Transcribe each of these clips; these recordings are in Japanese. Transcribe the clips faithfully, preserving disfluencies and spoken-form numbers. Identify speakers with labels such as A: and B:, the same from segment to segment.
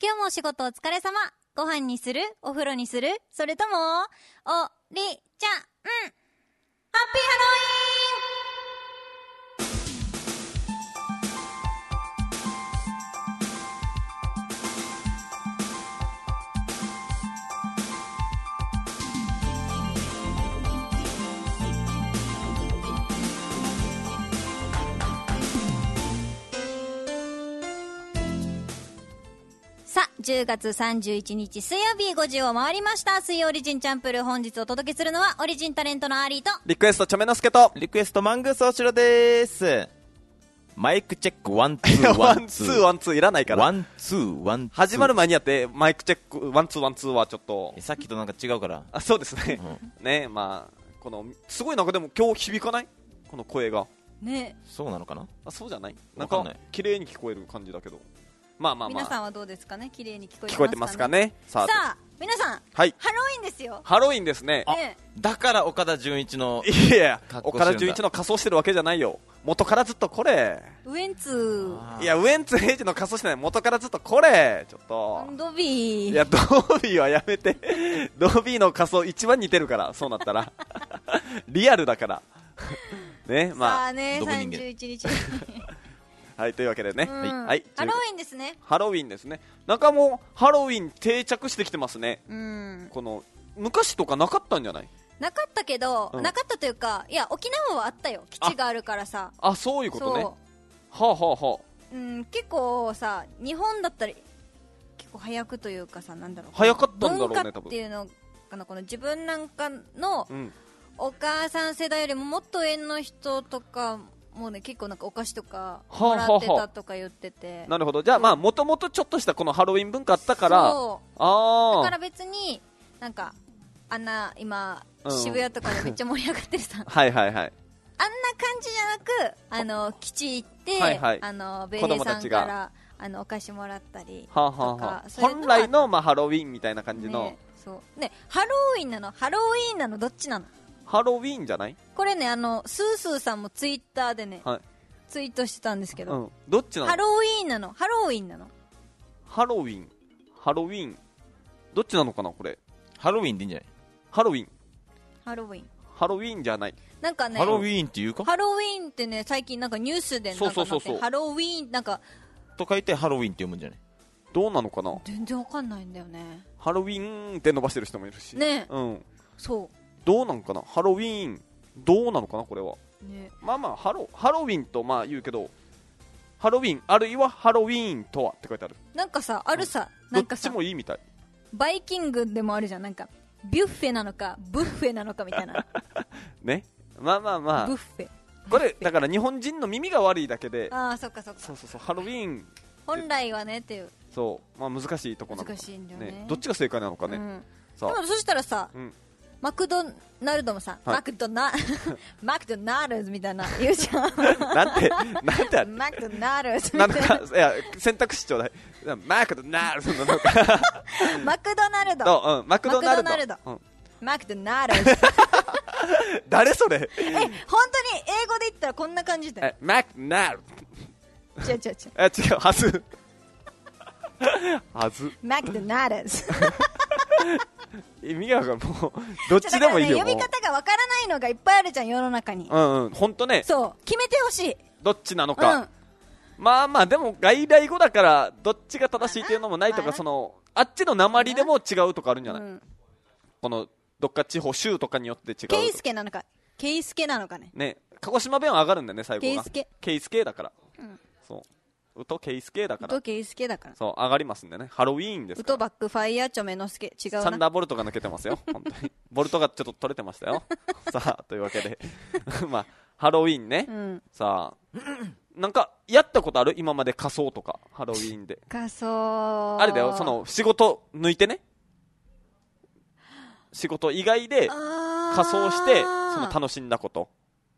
A: 今日もお仕事お疲れ様。ご飯にする？お風呂にする？それともおりちゃん、うん、ハッピーハロウィーン。さあ、じゅうがつさんじゅういちにち水曜日ごじを回りました。水曜オリジンチャンプルー、本日お届けするのはオリジンタレントのアーリーと
B: リクエストチョメノスケと
C: リクエストマングースおしろでーす。マイクチェックワンツー
B: ワンツーワンツーいらないから
C: ワンツーワンツー
B: 始まる前にやってマイクチェックワンツーワンツーはちょっと
C: さっきとなんか違うから。
B: あ、そうですね、
C: うん、
B: ね、まあこのすごいなんかでも今日響かない？この声が
A: ね。
C: そうなのかな。
B: あ、そうじゃない？なんか
C: わかんない
B: 綺麗に聞こえる感じだけど、まあまあまあ
A: 皆さんはどうですかね。綺麗に聞こえてますかね。
B: 聞こえてますかね。さあ、
A: さあ皆さん、
B: はい、
A: ハロウィンですよ。
B: ハロウィンですね。
A: ね、
C: だから岡田准一の
B: いやいや、
C: 格好してるんだ。
B: 岡田准一の仮装してるわけじゃないよ。元からずっとこれ。
A: ウエンツ
B: いや、ウエンツエイジの仮装してない。元からずっとこれ。ちょっと
A: ドビー。
B: いや、ドビーはやめて。ドビーの仮装一番似てるから、そうなったら。リアルだからね。まあ、
A: さあね、
C: ドブ人間
A: さんじゅういちにち
B: はい、というわけでね、
A: うん、
B: はい、
A: ハロウィンですね。
B: ハロウィンですね。なんかもうハロウィン定着してきてますね。
A: うん、こ
B: の昔とかなかったんじゃない？
A: なかったけど、
B: うん、
A: なかったというか、いや沖縄はあったよ。基地があるからさ。
B: ああ、そういうことね。はあはあはあ。
A: うん、結構さ、日本だったら結構早くというかさ、なんだろう、
B: 早かったんだろうね、多分。
A: 文化っていうのかな、この自分なんかの、
B: うん、
A: お母さん世代よりももっと上の人とかもうね、結構なんかお菓子とか
B: はあはあ
A: もらってたとか言ってて、
B: なるほど。じゃあまあもともとちょっとしたこのハロウィン文化あったから、
A: そう
B: あ
A: だから別になんかあんな今、うん、渋谷とかでめっちゃ盛り上がってるさ
B: はいはいはい、あんな感
A: じじゃなく、あの基地行って、
B: はいはい、
A: あの米兵さんからあのお菓子もらったりとか、
B: はあはあはあ、本来のまあハロウィンみたいな感じの、
A: ね、そうね、ハロウィンなのハロウィンなのどっちなの？
B: ハロウィンじゃない？
A: これね、あのスースーさんもツイッターでね、
B: はい、
A: ツイートしてたんですけど、
B: うん、どっちなの？
A: ハロウィーンなのハロウィンなの
B: ハロウィンハロウィンどっちなのかなこれ。
C: ハロウィンでいいんじゃない？
B: ハロウィン
A: ハロウィン
B: ハロウィンじゃない。
A: なんかね、
C: ハロウィーンっていうか、
A: ハロウィンってね、最近なんかニュースでなんか
B: そうそうそうそう、
A: ハロウィンなんか
C: と書いてハロウィンって読むんじゃない？
B: どうなのかな。
A: 全然わかんないんだよね。
B: ハロウィンって伸ばしてる人もいるし
A: ね、
B: うん、
A: そう
B: どうなんかな。ハロウィンどうなのかなこれは、
A: ね、
B: まあまあハロハロウィンとまあ言うけど、ハロウィンあるいはハロウィーンとはって書いてある。
A: なんかさ、あるさ、
B: うん、
A: なんかさ
B: どっちもいいみたい。
A: バイキングでもあるじゃん、なんかビュッフェなのかブッフェなのかみたいな
B: ね、まあまあまあ
A: ブッフェ
B: これだから日本人の耳が悪いだけで、
A: ああ、そっかそっか、
B: そうそうそう、ハロウィン
A: 本来はねっていう、
B: そう、まあ難しいとこなのか、
A: 難しいんだよね、
B: ね、どっちが正解なのかね、
A: うん、
B: さあ
A: でもそしたらさ、うん、マクドナルドもさ、はい、マクドナマクドナルドみたいな言うじゃん
B: なんてなんて
A: マクドナルドみたい
B: な、なんかいや選択肢ちょうだい。マクドナルドのなんか
A: マクドナルド、
B: うん、マクドナルド、
A: マクドナルド、うん、マクドナルド
B: 誰それ。
A: え、本当に英語で言ったらこんな感じだよ。
B: マクドナル
A: ド違う違う違う、
B: え、違うはずはず
A: マクドナルド
B: 意味がもうどっちでもいいよ、
A: ね、呼び方がわからないのがいっぱいあるじゃん世の中に。
B: うんうん、本当ね。
A: そう決めてほしい、
B: どっちなのか、
A: うん、
B: まあまあでも外来語だからどっちが正しいっていうのもないとか、そのあっちの訛りでも違うとかあるんじゃない、うん、このどっか地方州とかによって違うと。
A: ケイスケなのかケイスケなのかね。
B: ね、鹿児島弁は上がるんだよね最後が。
A: ケイスケ
B: ケイスケだから、
A: うん、
B: そうウトケイスケだから、
A: ウトケイスケだから、
B: そう上がりますんでね。ハロウィーンですから。
A: ウトバックファイヤーチョメノスケ、違うな、
B: サンダーボルトが抜けてますよ本当にボルトがちょっと取れてましたよさあというわけでまあハロウィーンね、うん、さあなんかやったことある？今まで仮装とかハロウィーンで。
A: 仮装
B: あれだよ、その仕事抜いてね、仕事以外で仮装してその楽しんだこと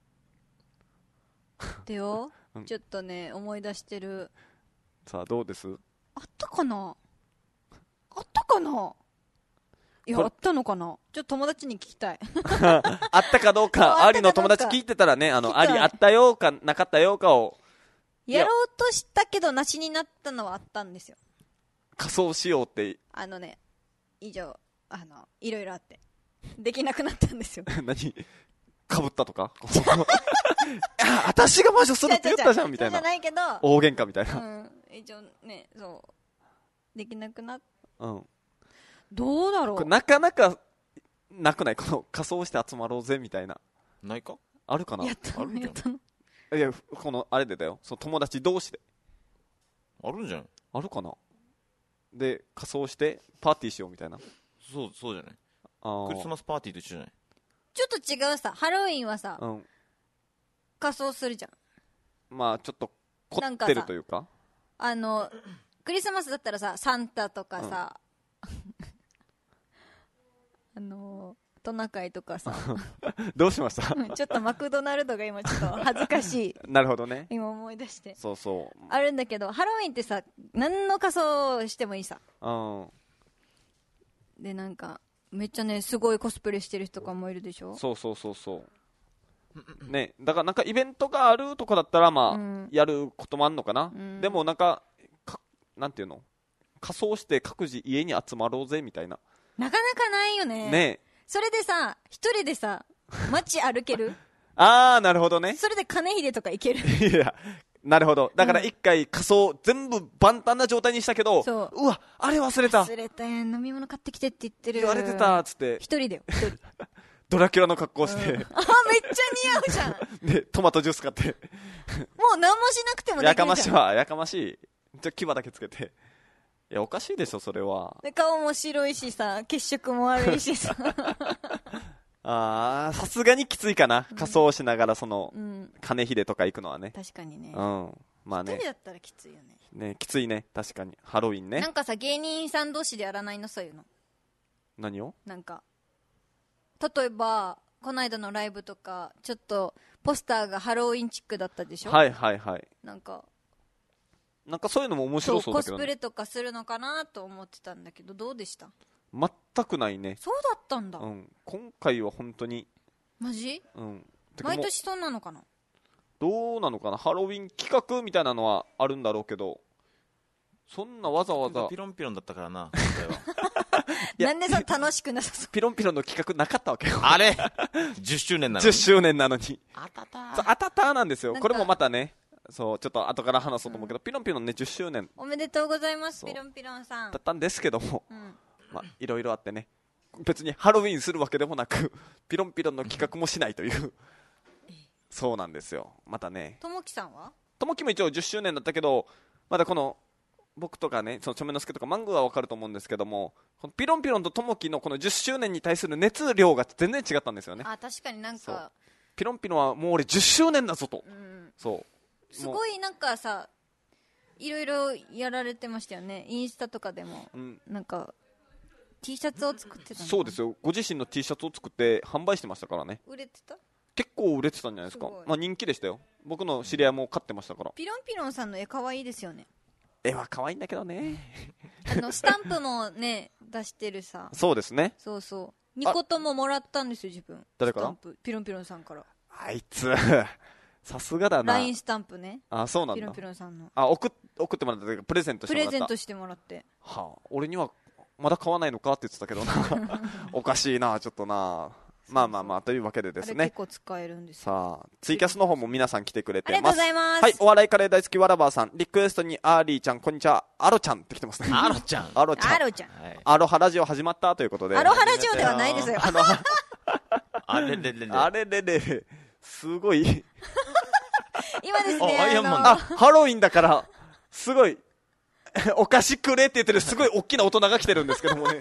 A: でよ、うん、ちょっとね思い出してる。
B: さあどうです？
A: あったかなあったかないやあったのかな、ちょっと友達に聞きたい
B: あったかどうかアリの友達聞いてたらね、あのアリあったようかなかったようかを
A: やろうとしたけどなしになったのはあったんですよ。
B: 仮装しようって
A: あのね、以上、あの、いろいろあって。できなくなったんですよ。
B: 何かぶったとかあ、私が魔女するって言ったじゃんみたいな。
A: そうじゃないけど、
B: 大喧嘩みたいな。
A: うん。一応ね、そう。できなくなっ
B: うん。
A: どうだろう。
B: これなかなか、なくないこの仮装して集まろうぜみたいな。
C: ないか
B: あるかな。
A: やったのやったの。
B: いや、この、あれでだよ。その友達同士で。
C: あるんじゃない
B: あるかな。で、仮装して、パーティーしようみたいな。
C: そう、そうじゃない
B: あ
C: クリスマスパーティーと一緒じゃない
A: ちょっと違うさ、ハロウィンはさ、
B: うん。
A: 仮装するじゃん。
B: まあ、ちょっと、凝ってるというか。
A: あの、クリスマスだったらさ、サンタとかさ、あの、トナカイとかさ、
B: どうしました
A: ちょっとマクドナルドが今ちょっと恥ずかしい。
B: なるほどね。
A: 今思い出して。
B: そうそう。
A: あるんだけど、ハロウィンってさ、何の仮装してもいいさ。
B: うん。
A: で、なんか、めっちゃね、すごいコスプレしてる人とかもいるでしょ。
B: そうそうそうそう。ね、だからなんかイベントがあるとかだったら、まあ、うん、やることもあんのかな。うん、でもなんか、か、なんていうの仮装して各自家に集まろうぜみたいな。
A: なかなかないよね。
B: ね。
A: それでさ、一人でさ、街歩ける
B: あー、なるほどね。
A: それで金秀とかいける
B: いや、なるほど。だから一回仮装全部万端な状態にしたけど、
A: そう。
B: うわ、あれ忘れた。
A: 忘れたやん、飲み物買ってきてって言ってる。
B: 言われてた、つって。
A: 一人だよ、一人。
B: ドラキュラの格好して。うん、あ、
A: めっちゃ似合うじゃん。
B: で、トマトジュース買って。
A: もう何もしなくてもできるじゃん。
B: やかましいわ、やかましい。じゃ、牙だけつけて。いや、おかしいでしょ、それは。
A: で、顔も白いしさ、血色も悪いしさ。
B: あー、さすがにきついかな。仮装しながら、その、うん、金秀とか行くのはね。
A: 確かにね。
B: うん。まあね。
A: 一人だったらきついよね。
B: ね、きついね。確かに。ハロウィンね。
A: なんかさ、芸人さん同士でやらないの、そういうの。
B: 何を？
A: なんか、例えば、この間のライブとか、ちょっと、ポスターがハロウィンチックだったでしょ？
B: はいはいはい。
A: なんか、
B: なんかそういうのも面白そうだけどね。
A: コスプレとかするのかなと思ってたんだけど、どうでした？
B: 全くないね。
A: そうだったんだ。
B: うん。今回は本当に。
A: マジ？
B: うん。
A: 毎年そんなのかな？
B: どうなのかな。ハロウィン企画みたいなのはあるんだろうけど、そんなわざわざ。
C: ピロンピロンだったからな、
A: なんでそ楽しくなさそう。
B: ピロンピロンの企画なかったわけよ。
C: あれじゅっしゅうねんなのに。
B: じゅっしゅうねんなのに。
C: あたた
B: ー。あたたーなんですよ。これもまたね。そう、ちょっと後から話そうと思うけど、うん、ピロンピロンね、じゅっしゅうねん。
A: おめでとうございます、ピロンピロンさん。
B: だったんですけども、うん、まあ、いろいろあってね、別にハロウィンするわけでもなく、ピロンピロンの企画もしないという、そうなんですよ。またね。
A: ともきさんは？
B: ともきも一応じゅっしゅうねんだったけど、まだこの、僕とかね、そのちょめのすけとかマングーはわかると思うんですけども、このピロンピロンとともきのこのじゅっしゅうねんに対する熱量が全然違ったんですよね。
A: あ、確かになんか。
B: ピロンピロンはもう俺じゅっしゅうねんだぞと。うん、そう。
A: すごいなんかさ、いろいろやられてましたよね。インスタとかでも、うん、なんか T シャツを作ってたの。
B: そうですよ。ご自身の T シャツを作って販売してましたからね。
A: 売れてた？
B: 結構売れてたんじゃないですか。まあ人気でしたよ。僕の知り合いも買ってましたから。
A: ピロンピロンさんの絵可愛いですよね。
B: 絵は可愛いんだけどね。
A: あのスタンプもね出してるさ。
B: そうですね。
A: そうそう。にことももらったんですよ自分。
B: 誰から？
A: スタンプピロンピロンさんから。
B: あいつ。さすがだな。
A: ライン スタンプね。
B: あ、そうなんだ。
A: ピロンピロンさんの。
B: あ、送っ、送ってもらった。プレゼントしてもらった。
A: プレゼントしてもらって。
B: はあ、俺にはまだ買わないのかって言ってたけどな。おかしいな、ちょっとな。まあまあまあ、というわけでですね。
A: あれ結構使えるんですよ。
B: さあ、ツイキャスの方も皆さん来てくれてます。
A: ありがとうございます。
B: はい、お笑いカレー大好きわらばーさん。リクエストにアーリーちゃん、こんにちは。アロちゃんって来てますね。
C: アロちゃん。
B: アロちゃん。
A: アロちゃん。
B: アロハラジオ始まったということで。
A: アロハラジオではないですよ。
C: あれれれれ。
B: あれれれ。すごい。
A: 今ですね、
C: アイアンマン
B: あ、ハロウィンだから、すごい、お菓子くれって言ってる、すごい大きな大人が来てるんですけどもね。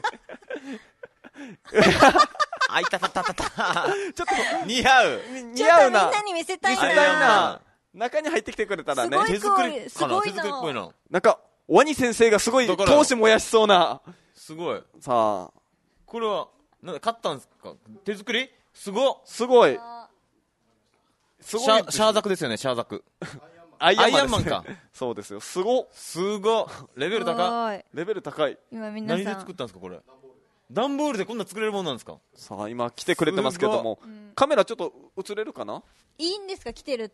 C: あいたたたたた。
B: ちょっと、
C: 似合う。
B: 似合うな。
A: みんなに見せたいな。
B: 見せたいな。中に入ってきてくれたらね。
C: 手作りかな？
A: 手
C: 作りっぽいな。
B: なんか、ワニ先生がすごい、闘志燃やしそうな。
C: すごい。
B: さあ。
C: これは、なんか買ったんですか？手作り？すごっ。
B: すごい。
C: すごい。シャ、シャーザクですよね、シャーザク。
B: アイア
C: ンマンか。
B: そうですよ。すごっ。
C: すごっ。レベル高い。
B: レベル高い。
A: 今皆さん。
C: 何で作ったんですか、これ。段ボールでこんな作れるもんなんですか？
B: さあ、今来てくれてますけども。カメラちょっと映れるかな？
A: いいんですか、来てるって。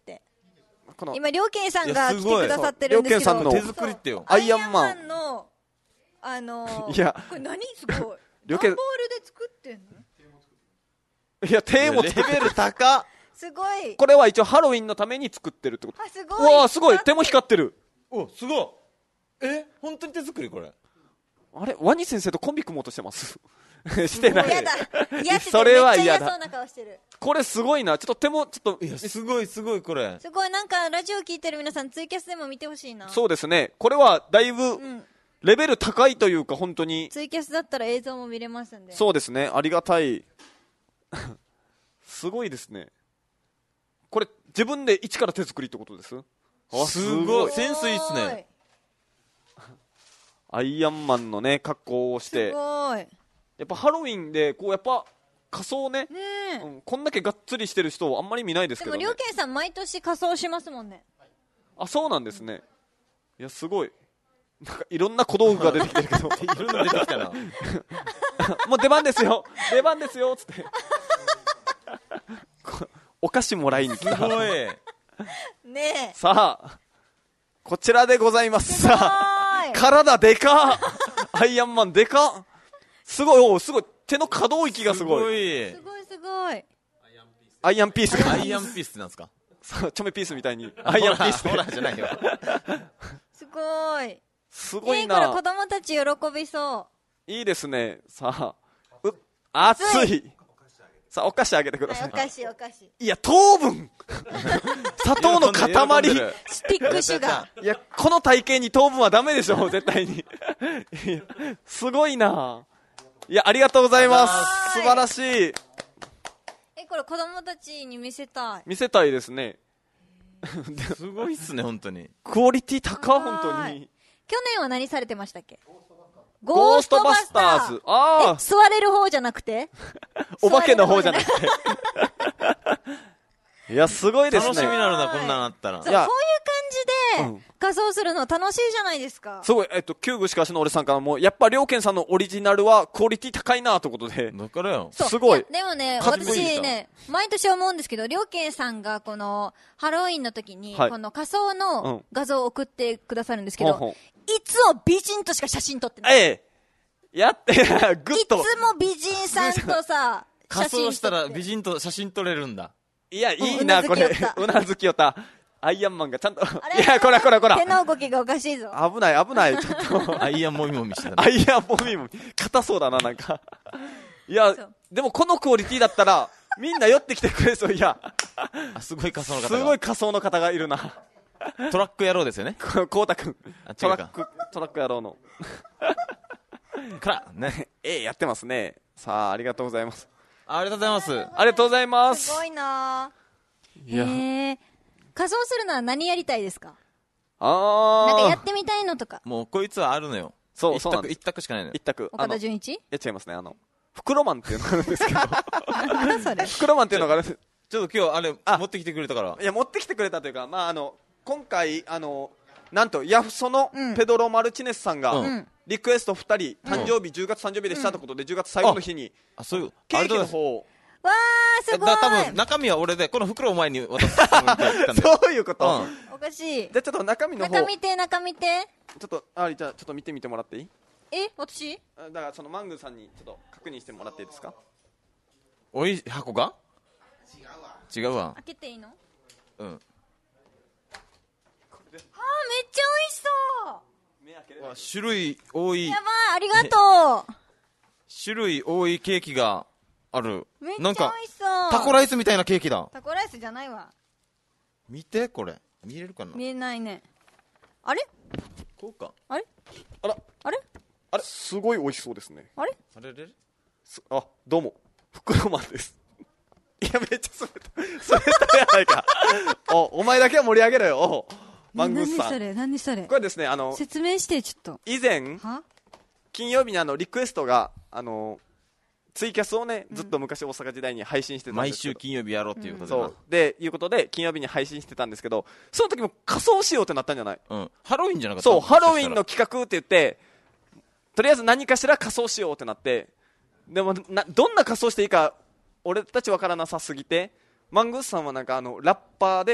A: 今、りょうけんさんが来てくださってるんですけど。
B: りょうけんさんの
C: 手作りってよ。
A: アイアンマンのあのー、
B: いや
A: これ何すごい段ボー
B: 両家
A: ルで作ってんの。
B: いや手も
C: レ
B: 作ってる。
C: ベル高っ。
A: すごい。
B: これは一応ハロウィンのために作ってるってこと。
A: あ、すごい。
B: うわーすごい、手も光ってる。
C: お、すごい。え、本当に手作りこれ。
B: あれワニ先生とコンビ組もうとしてますしてない。
A: 嫌だ。嫌って
B: それは
A: めっちゃ
B: 嫌だ
A: 嫌そうな顔してる。
B: これすごいな。ちょっと手もちょっと
C: いや、すごいすごいこれ。
A: すごい、なんかラジオ聞いてる皆さんツイキャスでも見てほしいな。
B: そうですね。これはだいぶ
A: うん。
B: レベル高いというか本当に。
A: ツイキャスだったら映像も見れますんで。
B: そうですね。ありがたい。すごいですね。これ自分で一から手作りってことです。あ
C: すごい。センスいいっすね。
B: アイアンマンのね格好をし
A: す
B: て、
A: ごい。
B: やっぱハロウィンでこうやっぱ仮装ね、
A: ねえ。
B: うん、こんだけがっつりしてる人あんまり見ないです
A: で
B: けどね。
A: もりょうけんさん毎年仮装しますもんね。
B: あ、そうなんですね。いやすごい。なんかいろんな小道具が出てきてるけど
C: いろんな出てきたな。
B: もう出番ですよ出番ですよつってこお菓子もらいに来た。
C: すごい。
A: ねえ。
B: さあこちらでございます。
A: すごい
B: さあ体でかっアイアンマンでかっすごい。おすごい。手の可動域がすごい。
A: すごいすごい。
B: アイアンピースが
C: アイアンピースってなんですか。
B: そうチョメピースみたいにアイアンピース
C: ほらほらじゃないよ。
A: すごい。
B: すごい
A: えー、これ
B: な。
A: 子供たち喜びそ
B: いいですね。さあう熱い。さあお菓子あげてく
A: う。はい、
B: ださい。
A: お菓子お菓子。
B: いや糖分砂糖の塊。
C: 喜んでる
A: スティックシュガー。
B: いやこの体型に糖分はダメでしょ絶対に。いやすごいな。いやありがとうございます。
A: はい
B: 素晴らしい。
A: え、これ子供たちに見せたい。
B: 見せたいですね。
C: すごいっすね本当に。
B: クオリティ高
A: はい
B: 本当に。
A: 去年は何されてましたっけ？
B: ゴーストバスターズ。あ
A: え、座れる方じゃなくて？
B: あお化けの方じゃなくて。いやすごいですね。
C: 楽しみになるなこんなのあったら。
A: そう、こういう
B: いや
A: 感じで
B: うん
A: 仮装するの楽しいじゃないですか。
B: すごい、えっと、旧具しかしの俺さんからも、やっぱ、りょうけんさんのオリジナルは、クオリティ高いなということで、
C: だからよ。
A: そう
B: すごい
A: やでもね、
B: かっこいい
A: 私ね、毎年思うんですけど、りょうけんさんがこの、ハロウィンの時に、
B: はい
A: この仮装
B: うん
A: の画像を送ってくださるんですけど、
B: ほんほん
A: いつも美人としか写真撮ってない。
B: ええ、やって、グ
A: い
B: ッと、
A: つも美人さんとさ、
C: 仮装したら美
A: 人。
C: 人と写真撮れるんだ。
B: いや、いい
A: うん
B: な、これ
A: うなずきよった、
B: うなずきよった。アイアンマンがちゃんと、
A: あれ
B: いや、こらこらこら
A: 手、の動きがおかしいぞ。
B: 危ない、危ない、ちょっと、
C: アイアンもみもみしてた
B: アイアンボミも、硬そうだな、なんか。いや
A: そう、
B: でもこのクオリティだったら、みんな寄ってきてくれそう、いや、
C: あ、すごい仮装の方が。
B: すごい仮想の方がいるな。
C: トラック野郎ですよね。
B: ここうたくん
C: あ、
B: ト
C: 違うか
B: ラック、トラック野郎の。
C: から、ね。
B: ええ、やってますね。さあ、ありがとうございます。
C: ありがとうございます。
B: ありがとうございますす。
A: ごいなぁ。
B: いや、
A: へえ。仮装するのは何やりたいですか？
B: あー。
A: なんかやってみたいのとか。
C: もうこいつはあるのよ。
B: そう、
C: 一択、
B: そうなんです
C: 一。択しかないのよ
B: 一。択。あ
A: 岡
B: の、い
A: 田准一？
B: や違いますね。あの、袋マンっていうのがあるんですけど、
A: なんだそれ。
B: 袋マンっていうのがあるんです。
C: ちょっと今日あれ、
B: あ
C: 持ってきてくれたから。
B: いや、持ってきてくれたというか、まあ、あの、今回、あの、なんと、ヤフソの
A: うん
B: ペドロ・マルチネスさんが、
C: うん
A: うん。
B: リクエストふたり、誕生日、じゅうがつ誕生日でしたということで、じゅうがつ最後の日に、
C: あ、そういう、
B: ケーキの
C: ありがとうござい
B: 方を、
A: わー、すごい。
C: だ多分中身は俺で、この袋を前に渡すつもりでやってたんだよ。
B: そういうこと。
C: うん
A: おかしい。
B: じゃあちょっと中身の方、ちょ
A: 中見て、中見て。
B: っと、あり、じゃあちょっと見てみてもらっていい？
A: え、私？
B: あだからそのマングーさんにちょっと確認してもらっていいですか？
C: おい、箱が違うわ。
A: 開けていいの？
C: うん。
A: あー、めっちゃ美味しそう。
B: 目開けれ
C: わ種類多い
A: や、ばい、ありがと
C: 種類多いケーキがある。
A: う。めっちゃ美
C: なんか、
A: 味しそう。
C: タコライスみたいなケーキだ。
A: タコライスじゃないわ。
C: 見て、これ。見れるかな
A: 見えないね。あれ
C: こうか。
A: あれ
B: あら、
A: あれ
B: あれ、すごい美味しそうですね。
A: あれ
C: あれれ
B: すあ、どうも、袋マンです。いや、めっちゃ滑った。滑ったやないか。お、お前だけは盛り上げろよ。おマングースさん。
A: 何それ何それ
B: これですね、あの、
A: 説明してちょっと。
B: 以前、
A: は
B: 金曜日にあの、リクエストが、あの、ツイキャスをね、ずっと昔大阪時代に配信してたん
C: 毎
B: ですけど。
C: 週金曜日やろうっていうことでな
B: そう。で、いうことで、金曜日に配信してたんですけど、その時も仮装しようってなったんじゃない？
C: うん。ハロウィンじゃなかった
B: そう、ハロウィン
C: も
B: の企画って言って、とりあえず何かしら仮装しようってなって、でもな、どんな仮装していいか、俺たちわからなさすぎて、マングースさんはなんかあの、ラッパーで、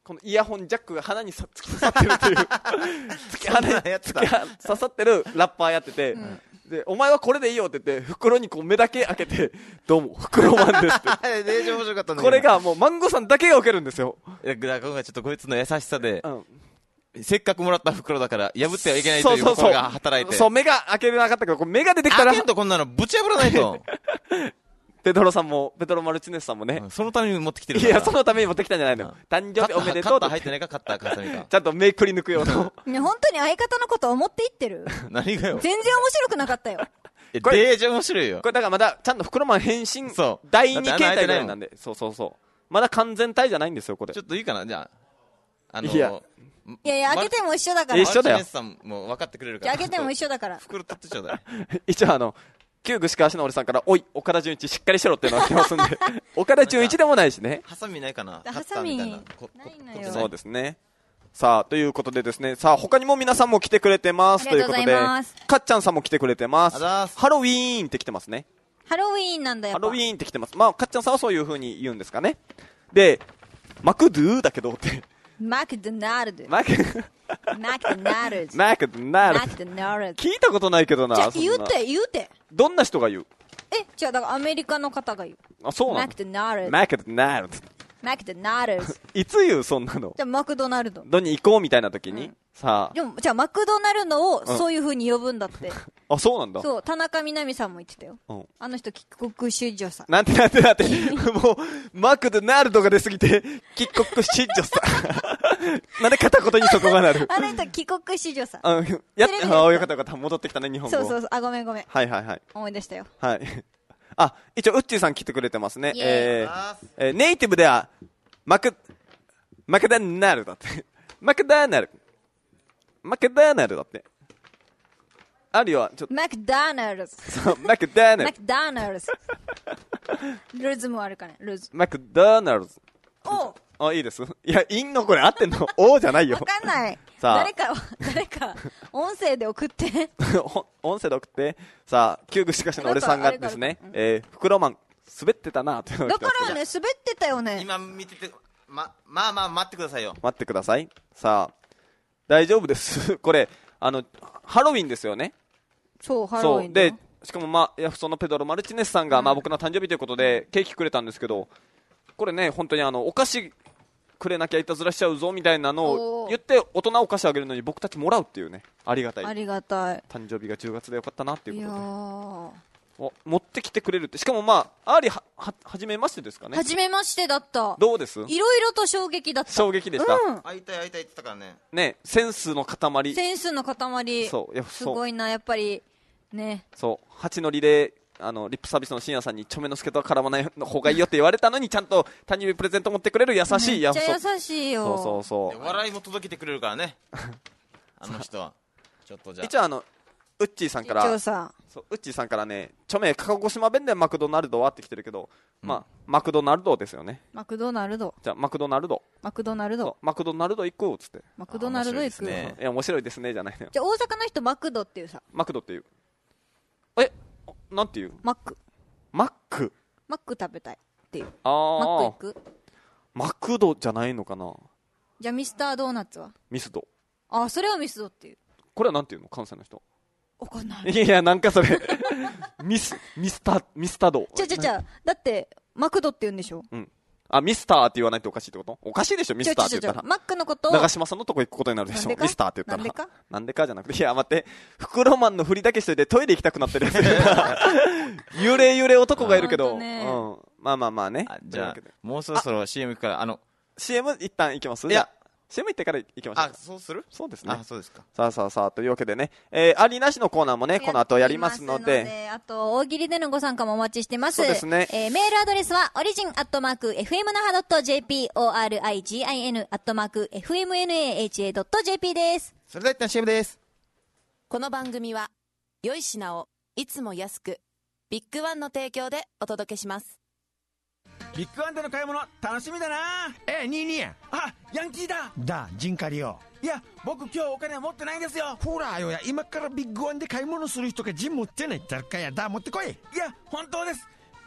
B: このイヤホンジャックが鼻にさ突き刺さってるっていう突き鼻に突き刺さってるラッパーやってて、うん、でお前はこれでいいよって言って袋にこう目だけ開けてどうも袋マンですって
C: デージ面白かったんだけど、
B: これがもうマンゴーさんだけが受けるんですよ。
C: いやだから今回ちょっとこいつの優しさで、うん、せっかくもらった袋だから破ってはいけないという心が働いて、
B: そうそうそうそう、目が開けれなかったけどこう目が出てきたら
C: 開けんとこんなのぶち破らないと
B: ペドロさんもペドロマルチネスさんもね、
C: うん、そのために持ってきてるから。
B: いやそのために持ってきたんじゃないのよ、うん、誕生日おめでとうって
C: カッター入ってないかカッターかさみか
B: ちゃんと目くり抜くような
A: ね、本当に相方のこと思っていってる
C: 何がよ、
A: 全然面白くなかったよ
C: デージ面白いよ
B: これ。だからまだちゃんと袋マン変身だいに形態ぐらいなんで、そうそうそう、まだ完全体じゃないんですよこれ。
C: ちょっといいかな、じゃああのー、
B: いや
A: いやいや開けても一緒だから、
B: 一緒だよ、
C: さんも分かってくれるから。
A: 開けても一緒だから
C: 袋取ってちょうだい
B: 一応あの旧串川市の俺さんからおい岡田准一しっかりしろっていうのが来てますんで岡田准一でもないしね、
C: ハサミないかな、
A: ハサミないのよ。
B: そうですね。さあということでですね、さあ他にも皆さんも来てくれてますということで、かっちゃんさんも来てくれてます。ハロウィーンって来てますね。
A: ハロウィーンなんだよ。
B: ハロウィーンって来てます。まあかっちゃんさんはそういう風に言うんですかね。でマクドゥだけどって
A: マクドナルド
B: マク
A: マクドナルド
B: マクドナルド聞いたことないけどな。
A: じゃあ言うて言うて
B: どんな人が言う？
A: え、じゃあだからアメリカの方が言う。
B: あ、そうなの？
A: マクドナルド
B: マクドナルド
A: マクドナルド
B: いつ言うそんなの？
A: じゃあマクドナルド
B: どに行こうみたいな時に、うん、さあ
A: でもじゃあマクドナルドをそういう風に呼ぶんだって、うん、
B: あ、そうなんだ。
A: そう田中みな実さんも言ってたよ、うん、あの人帰国子女さん
B: なんてなんてなんてもうマクドナルドが出すぎて帰国子女さんなんで片言にそこがなる
A: あの人帰国子女さん、
B: うん、やっあよかったよかった、戻ってきたね日本語。
A: そうそうそう、あごめんごめん、
B: はいはいはい、
A: 思い出したよ。
B: はいあ、一応ウッチーさん来てくれてますね。えーえー、ネイティブではマクマクダナルドだってマクダナルドマクダナルドだって。あるいはちょっと
A: マクダナルド
B: そうマクダナルド
A: マクダナルドルズもあるかね、ルズ
B: マクダナルド。
A: お
B: あ、いいです。いや、いんのこれ合ってんのおーじゃないよ。
A: わかんない。
B: さあ
A: 誰か、誰か、音声で送って。
B: 音声で送って。さあ、旧串カシの俺さんがですね、うん、えー、袋マン、滑ってたなというの
A: だからね、滑ってたよね。
C: 今見てて、ま、まあまあ待ってくださいよ。
B: 待ってください。さあ、大丈夫です。これ、あの、ハロウィンですよね。
A: そう、ハロウィンで。
B: しかもまあ、そのペドロ・マルチネスさんが、うん、まあ僕の誕生日ということで、ケーキくれたんですけど、これね、本当にあの、お菓子、くれなきゃいたずらしちゃうぞみたいなのを言って大人お菓子あげるのに僕たちもらうっていうね、ありがたい、
A: ありがたい
B: 誕生日がじゅうがつでよかったなっていうことで、
A: いや
B: お持ってきてくれるって。しかもまあアーリー は, は, はじめましてですかね。
A: はじめましてだった。
B: どうです？
A: いろいろと衝撃だった。
B: 衝撃でした、
A: うん、
C: 会いたい会いたいって言ったからね。
B: ね、センスの塊、
A: センスの塊、
B: そう、いや、
A: すごいなやっぱりね。
B: そう、八のりであのリップサービスの深夜さんにチョメの助とは絡まない方がいいよって言われたのにちゃんと誕生日プレゼント持ってくれる優しい。
A: めっちゃ優しいよ。
B: そうそうそう、
C: 笑いも届けてくれるからねあの人は。ちょっとじゃあ
B: 一応あのウッチーさんから、
A: さ
B: そうウッチーさんからね、チョメ鹿児島弁でマクドナルドはって来てるけど、うん、まあマクドナルドですよね。
A: マクドナルド。
B: じゃあマクドナルド
A: マクドナルド
B: マクドナルド行くっつって。
A: マクドナルド行く。
B: ね、いや面白いですねじゃないのよ。
A: じゃあ大阪の人マクドっていうさ。
B: マクドっていう。え、なんていう？
A: マック。
B: マック。
A: マック食べたいっていう。
B: ああ。
A: マック行く？
B: マクドじゃないのかな。
A: じゃあミスタードーナツは？
B: ミスド。
A: あ、それはミスドっていう。
B: これはなんていうの関西の人。
A: わかんない。
B: いやなんかそれミスミスタミスタド。
A: ちゃちゃちゃだってマクドって言うんでしょ。
B: うん。あ、ミスターって言わないとおかしいってこと？おかしいでしょミスターって言ったら。
A: マックのことを
B: 長嶋さんのとこ行くことになるでしょミスターって言ったら。
A: なんでか
B: なんでかじゃなくて、いや待って、袋マンの振りだけしといてトイレ行きたくなってるやつ揺れ揺れ男がいるけど、
A: ね、
B: うん、まあまあまあね。
C: あ、じゃあもうそろそろ シーエム 行くから、あの
B: シーエム 一旦行きます？
C: いや
B: シーエム 行ってから行きましょう。
C: あ、そうする？
B: そうですね。
C: あ、そうですか。
B: さあさあさあというわけでね、えー、ありなしのコーナーもねこの後やりますので、ので
A: あと大喜利でのご参加もお待ちしてます。
B: そうですね。
A: えー、メールアドレスはオリジンアットマーク エフエムナハドットジェーピー オーアールアイジン アットマーク エフエムエヌエーエイチエードットジェーピー です。
C: それでは一旦 シーエム です。
D: この番組は良い品をいつも安くビッグワンの提供でお届けします。
E: ビッグワンでの買い物楽しみだな。
F: え、ニーニーや。
E: あ、ヤンキーだ。
F: だ、ジンカリよ。
E: いや、僕今日お金持ってないんですよ。
F: ほらよや、今からビッグワンで買い物する人がジン持ってない誰かや。だ、持ってこい。
E: いや、本当です。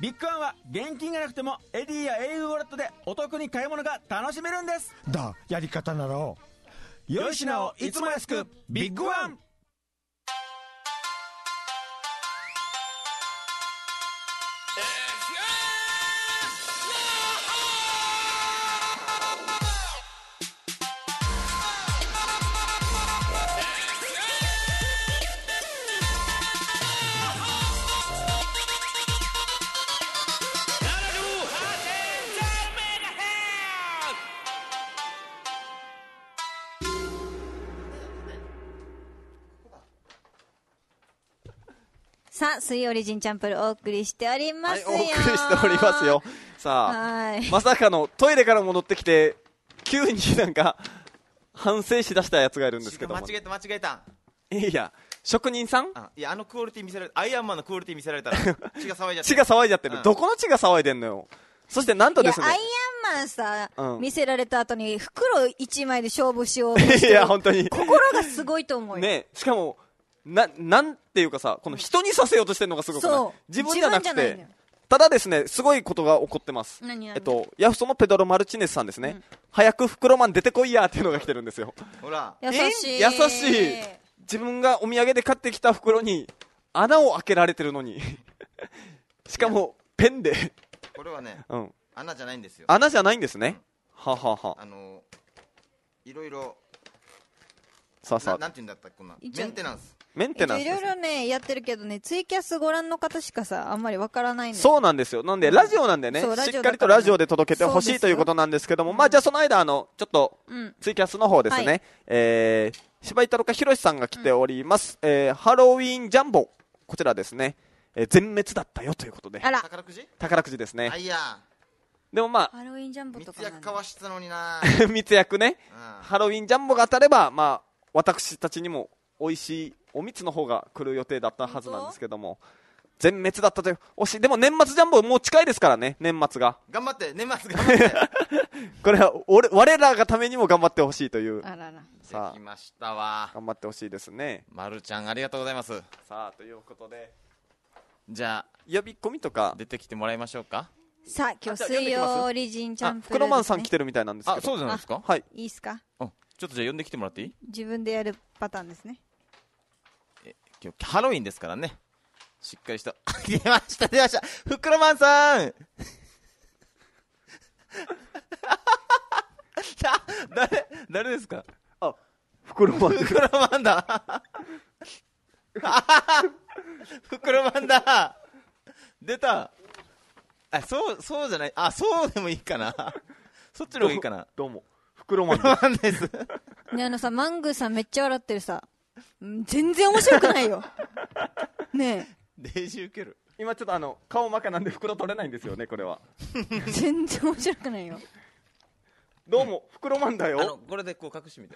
E: ビッグワンは現金がなくてもエディや エーユー ウォレットでお得に買い物が楽しめるんです。
F: だ、やり方ならお
E: 良い品をいつも安く、ビッグワン。
A: さあ、水曜リジンチャンプルお送りしておりますよ。
B: はい、お送りしておりますよ。さあ、
A: はい、
B: まさかのトイレから戻ってきて、急になんか、反省しだしたやつがいるんですけども。
C: 間違えた、間違えた。
B: いや、職人さん
C: あいや、あのクオリティ見せられアイアンマンのクオリティ見せられたら、血が騒いじゃってる。
B: 血が騒いじゃってる。
C: うん、
B: どこの血が騒いでんのよ。そしてなんとですね。
A: いや、アイアンマンさ、
B: うん、
A: 見せられた後に袋一枚で勝負しようとしてる。
B: いや、本当に。
A: 心がすごいと思うよ。
B: ね、しかも、な、なんていうかさ、この人にさせようとしてるのがすごくない？
A: そう。
B: 自分じゃなく
A: 自分じゃない
B: て、ただですね、すごいことが起こってます。
A: 何何？
B: えっと、ヤフソのペドロ・マルチネスさんですね。うん、早く袋マン出てこいやっていうのが来てるんですよ。
C: ほら。
A: 優しい。
B: 優しい。自分がお土産で買ってきた袋に穴を開けられてるのに。しかも、ペンで。
C: これはね、
B: うん、
C: 穴じゃないんですよ。
B: 穴じゃないんですね。ははは。
C: あの、いろいろ、
B: さあさあ。
C: なんていうんだったっけ、こんな。メンテナンス。
B: メンテナンス、
A: いろいろね、やってるけどね、ツイキャスご覧の方しかさ、あんまりわからないんで。
B: そうなんですよ。なんで、ラジオなんでね、しっかりとラジオで届けてほしいということなんですけども、まあ、じゃあその間、あの、ちょっと、ツイキャスの方ですね、はい、えー、柴井太郎かひろしさんが来ております。うん、えー、ハロウィンジャンボ、こちらですね、えー、全滅だったよということで。
A: あら。
C: 宝くじ？
B: 宝くじですね。
C: あいや。
B: でもまあ、
A: ハロウィンジャンボとか。
C: 密約交わしたのにな
B: 密約ね、うん。ハロウィンジャンボが当たれば、まあ、私たちにも美味しいお蜜の方が来る予定だったはずなんですけども、全滅だったという惜しい。でも年末ジャンボもう近いですからね、年末が
C: 頑張って、年末頑張って
B: これは俺我らがためにも頑張ってほしいという。
A: あらら、
B: さあ
C: できましたわ。
B: 頑張ってほしいですね。
C: まるちゃんありがとうございます。
B: さあということで、
C: じゃあ
B: 呼び込みとか
C: 出てきてもらいましょうか。
A: さあ今日水曜リジンチャンプルですね。
B: 袋マンさん来てるみたいなんですけど。
C: あ、そうじゃないですか。
B: はい、
A: いいっすか。
C: あ、ちょっとじゃあ呼んできてもらっていい？
A: 自分でやるパターンですね。
C: え、今日ハロウィンですからね、しっかりした出ました出ました、袋マンさん誰誰ですか？
B: あ、袋マン
C: 袋マンだ袋マンだ出た。あ、そうそうじゃない、あ、そうでもいいかなそっちの方がいいかな。
B: どうも袋マン
C: 袋マンです
A: ね、あのさ、マングーさんめっちゃ笑ってるさ、全然面白くないよねえ、
C: デージウケる。
B: 今ちょっとあの顔真っ赤なんで袋取れないんですよね、これは
A: 全然面白くないよ。
B: どうも袋マンだよ。
C: あのこれでこう隠してみて、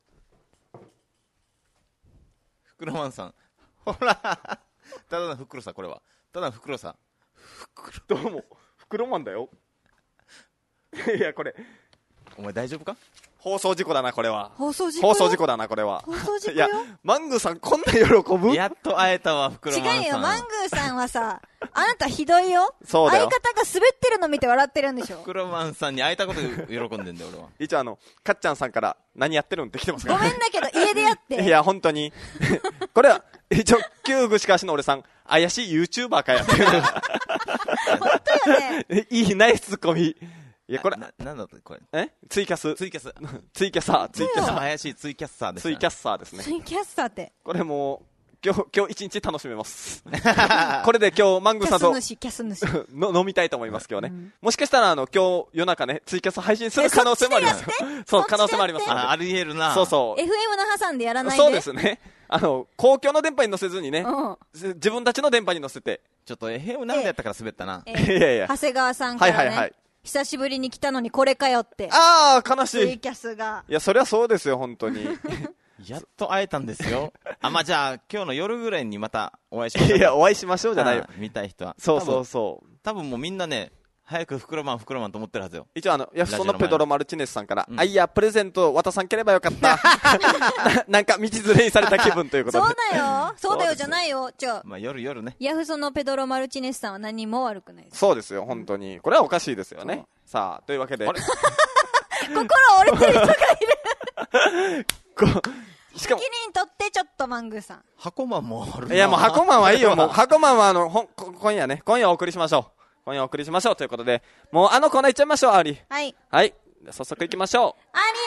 C: 袋マンさん、ほらただの袋さ、これはただの袋さ。
B: どうも袋マンだよいやこれ
C: お前大丈夫か？
B: 放送事故だなこれは。
A: 放送事故
B: 放送事故だなこれは。
A: 放送事故よ。
B: いやマングーさんこんな喜ぶ？
C: やっと会えたわ袋マンさん。
A: 違うよ、マングーさんはさ、あなたひどいよ。
B: そうだよ。
A: 相方が滑ってるの見て笑ってるんでしょ。
C: 袋マンさんに会えたことで喜んでんだよ俺は。
B: 一応あのかっちゃんさんから何やってるんって来てますから
A: ごめんだけど家でやって
B: いや本当にこれは一応旧具しかしの俺さん怪しい YouTuber かやってる
A: 本当よね
B: いいナイスツッコミ。いやこれ
C: な、なんだったこれ。
B: えツイキャス
C: ツイキャス
B: ツイキャサーツイキャサー
C: 怪しいツイキャスサーです、
B: ツイキャッサーですね。
A: ツイキャスターって
B: これもう今日今日一日楽しめますこれで今日マングーさんと
A: キャス主キャス主
B: の飲みたいと思います今日ね、
A: うん、
B: もしかしたらあの今日夜中ねツイキャス配信する可能性もありますそう可能性もあります。
C: あ、ありえるな。
B: そうそう
A: エフエム の挟んでやらないで。
B: そうですね、あの公共の電波に乗せずにね、
A: うん、
B: 自分たちの電波に乗せて。
C: ちょっと エフエム なんでやったから滑ったな。
A: ええ
B: いやいや
A: 長谷川さんからね、
B: はいはいはい、
A: 久しぶりに来たのにこれかよって
B: ああ悲しい。
A: ツイキャスが
B: いやそりゃそうですよ本当に
C: やっと会えたんですよあ、まあ、じゃあ今日の夜ぐらいにまたお会いしましょう。
B: いやお会いしましょうじゃないよ、
C: 見たい人は。
B: そうそうそう、
C: 多分もうみんなね早く袋マン袋マンと思ってるはずよ。
B: 一応あの、ヤフソのペドロ・マルチネスさんから、
C: うん
B: あ、いや、プレゼント渡さんければよかった。ななんか道連れにされた気分ということで。
A: そうだよそうだよじゃないよ。じゃあ、
C: まあ夜夜ね。
A: ヤフソのペドロ・マルチネスさんは何も悪くないです。
B: そうですよ、本当に。これはおかしいですよね。さあ、というわけで。
A: 心折れてる人がいる。
B: こしかも
A: 責任取ってちょっとマングーさん。
C: 箱マンもあるな。
B: いや、もう箱マンはいいよ。もう箱マンはあの、ほん、こ今夜ね、今夜お送りしましょう。今夜お送りしましょうということで、もうあのコーナー行っちゃいましょう、アーリー。
A: はい。
B: はい。早速行きましょ
A: ありのあ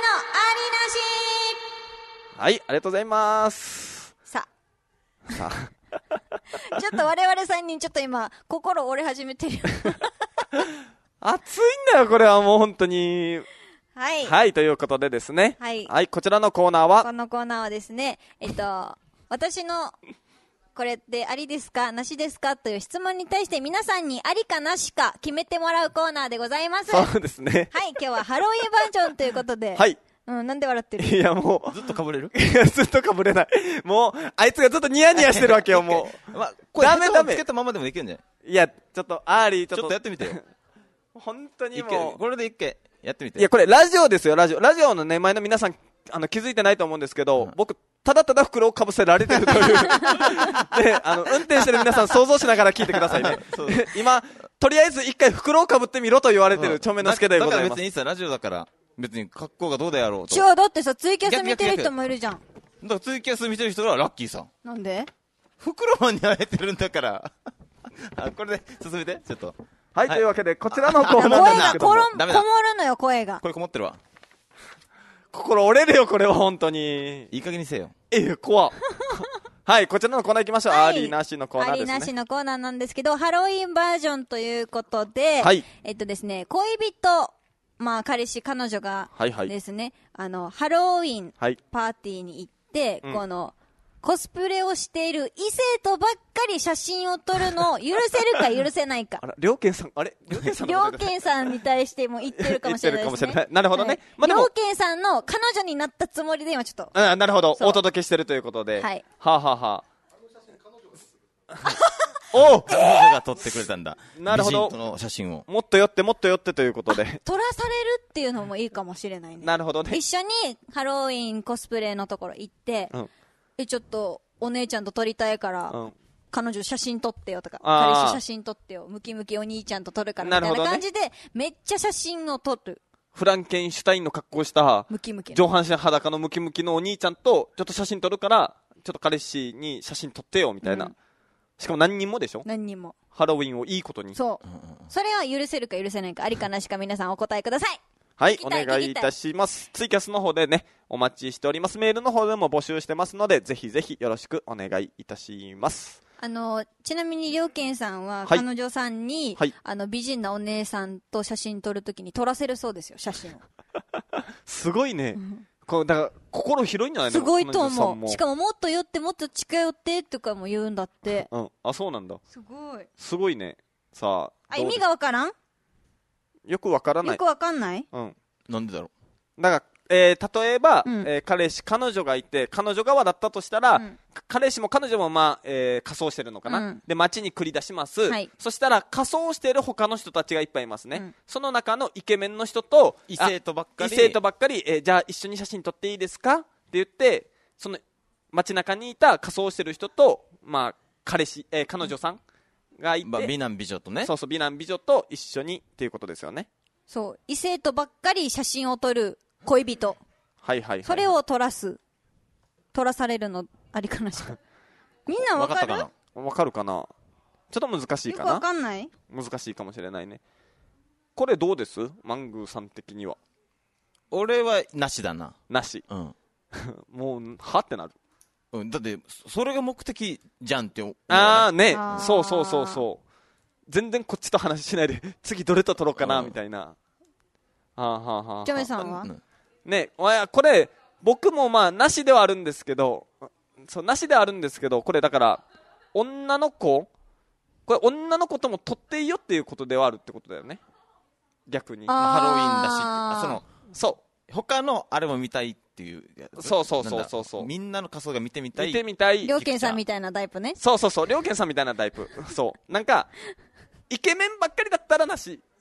B: う。はい、ありがとうございます。
A: りなしさ
B: さあ。
A: あ、ちょっと我々さんにちょっと今、心折れ始めてるよ。
B: 暑いんだよ、これはもう本当に。
A: はい。
B: はい、ということでですね。
A: はい
B: はい、こちらのコーナーは
A: こ、のコーナーはですね、えっと、私の、これってありですかなしですかという質問に対して皆さんにありかなしか決めてもらうコーナーでございます。はい、
B: そうですね。
A: 今日はハロウィンバージョンということで。
B: はい。
A: うん、なんで笑ってる
B: いや、もう、
C: ずっと被れる
B: いやずっとかぶれない。もう、あいつがずっとニヤニヤしてるわけよ、も
C: まあ、これ
B: ダメダメ
C: つけたままでもいけんじゃない？
B: う。いや、ちょっと、アーリー、ちょっと。
C: ちょっとやってみてよ。
B: 本当に
C: 一回
B: もう。
C: これで一回やってみて。
B: いや、これラジオですよ、ラジオ。ラジオのね、前の皆さん、あの、気づいてないと思うんですけど、
C: うん
B: 僕、ただただ袋をかぶせられてるという。で、あの、運転してる皆さん想像しながら聞いてくださいね。今、とりあえず一回袋をかぶってみろと言われてる、ちょめのすけでございます
C: だから別に。いいさ、ラジオだから、別に格好がどうでやろうと。
A: 違う、だってさ、ツイキャス見てる人もいるじゃん。
C: だからツイキャス見てる人はラッキーさん。
A: なんで
C: 袋マンに会えてるんだから。あ、これで進めて、ちょっと。
B: はい、
C: はい
B: というわけで、こちらのコー
A: 声
B: ナーなんです
A: が
B: けども
A: ころん、こも
C: ダメだ
A: るのよ、声が。
C: これこもってるわ。
B: 心折れるよ、これは本当に。
C: いい加減にせよ。
B: え、怖っ。はい、こちらのコーナー行きましょう。
A: はい
B: アーリーなしのコーナーですね。
A: ありなしのコーナーなんですけど、ハロウィンバージョンということで、
B: はい
A: えっとですね、恋人、まあ彼氏、彼女が
B: はいはい
A: ですね、あの、ハロウィン
B: はい。
A: パーティーに行って、
B: うん
A: この、コスプレをしている異性とばっかり写真を撮るのを許せるか許せないか
B: あ。ら、りょうけんさん、あれりょうけんさんの
A: 両
B: ことです
A: 健さんに対しても言ってるかもしれないですね。
B: 言ってるかもしれないなるほどね
A: はい
B: まあでも
A: 両健さんの彼女になったつもりで今ちょっと。
B: あ、なるほど。
A: そう
B: お届けしてるということで。
A: はい
B: はあ、はあはあ、おう
C: 彼女が撮ってくれたんだ。
B: なるほど
C: 美人との写真を。
B: もっと寄ってもっと寄ってということで。
A: 撮らされるっていうのもいいかもしれないね。
B: なるほどね
A: 一。緒にハロウィンコスプレのところ行って、
B: うん
A: え、ちょっとお姉ちゃんと撮りたいから、
B: うん。
A: 彼女写真撮ってよとか、
B: あー
A: 彼氏写真撮ってよ、ムキムキお兄ちゃんと撮るからみたいな
B: なるほどね
A: 感じで、めっちゃ写真を撮る。
B: フランケンシュタインの格好をした、
A: ムキムキの。
B: 上半身裸のムキムキのお兄ちゃんと、ちょっと写真撮るから、ちょっと彼氏に写真撮ってよ、みたいな。
A: うん
B: しかも何人もでしょ
A: 何人も。
B: ハロウィンをいいことに。
A: そう。それは許せるか許せないか、ありかなしか皆さんお答えください。
B: はい、お
A: 聞きたい
B: 願いいたします。ツイキャスの方でね、お待ちしております。メールの方でも募集してますので、ぜひぜひよろしくお願いいたします。
A: あの、ちなみに、りょうけんさんは、
B: はい
A: 彼女さんに、
B: はい
A: あの、美人なお姉さんと写真撮るときに撮らせるそうですよ、写真を。
B: すごいね。こうだから、心広いんじゃないの
A: すごいと
B: 彼女さんも
A: 思う。しかも、もっと寄って、もっと近寄って、とかも言うんだって。
B: うん。あ、そうなんだ。
A: すごい。
B: すごいね。さあ。
A: あ、
B: どうです
A: 意味がわからん
B: よくわからない
A: よく。わかんない
B: うん。
C: なんでだろ
B: だから、えー、例えば、
A: うん
B: えー彼氏、彼女がいて、彼女側だったとしたら、
A: うん
B: か彼氏も彼女も、まあ、えー仮装してるのかな、
A: うん
B: で、街に繰り出します、
A: はい
B: そしたら、仮装してる他の人たちがいっぱいいますね。
A: うん
B: その中のイケメンの人と、
C: 異性とばっかり
B: あ異性とばっかり、えーじゃあ一緒に写真撮っていいですかって言って、その、街中にいた仮装してる人と、まあ、彼氏、えー彼女さんがいて、
C: う。まあ、美男美女とね。
B: そうそう、美男美女と一緒にっていうことですよね。
A: そう。異性とばっかり写真を撮る恋人。
B: はいはいはい。
A: それを撮らす。撮らされるの、ありかなしか。みんなわかる
C: わかったかな。
B: わかるかなちょっと難しい
A: よくわ
B: かな
A: かんない
B: 難しいかもしれないね。これどうですマングーさん的には。
C: 俺はなしだな。
B: なし。
C: うん。
B: もう、はってなる。
C: うん、だって、それが目的じゃんって思うよね。
B: あーね
A: あー
B: そうそうそうそう。全然こっちと話しないで、次どれと撮ろうかな、
C: うん
B: みたいな。はあ、はあはあ、
A: ジョメさんは
C: うん
B: ね、おやこれ、僕もまあ、なしではあるんですけど、そう、なしではあるんですけど、これだから、女の子これ女の子とも撮っていいよっていうことではあるってことだよね。逆に。
A: あ
C: まあハロウィンだし、
A: あー
C: あその、
B: そ
C: 他のあれも見たいっていうやつ。
B: そうそうそう
C: なんだ
B: そうそう
C: みんなの仮装が見てみ
B: う。
C: たい。
B: 見てみたい。
A: りょうけんさんみたいなタイプね。
B: そうそうそう、りょうけんさんみたいなタイプ。そう。なんか、イケメンばっかりだったらなし。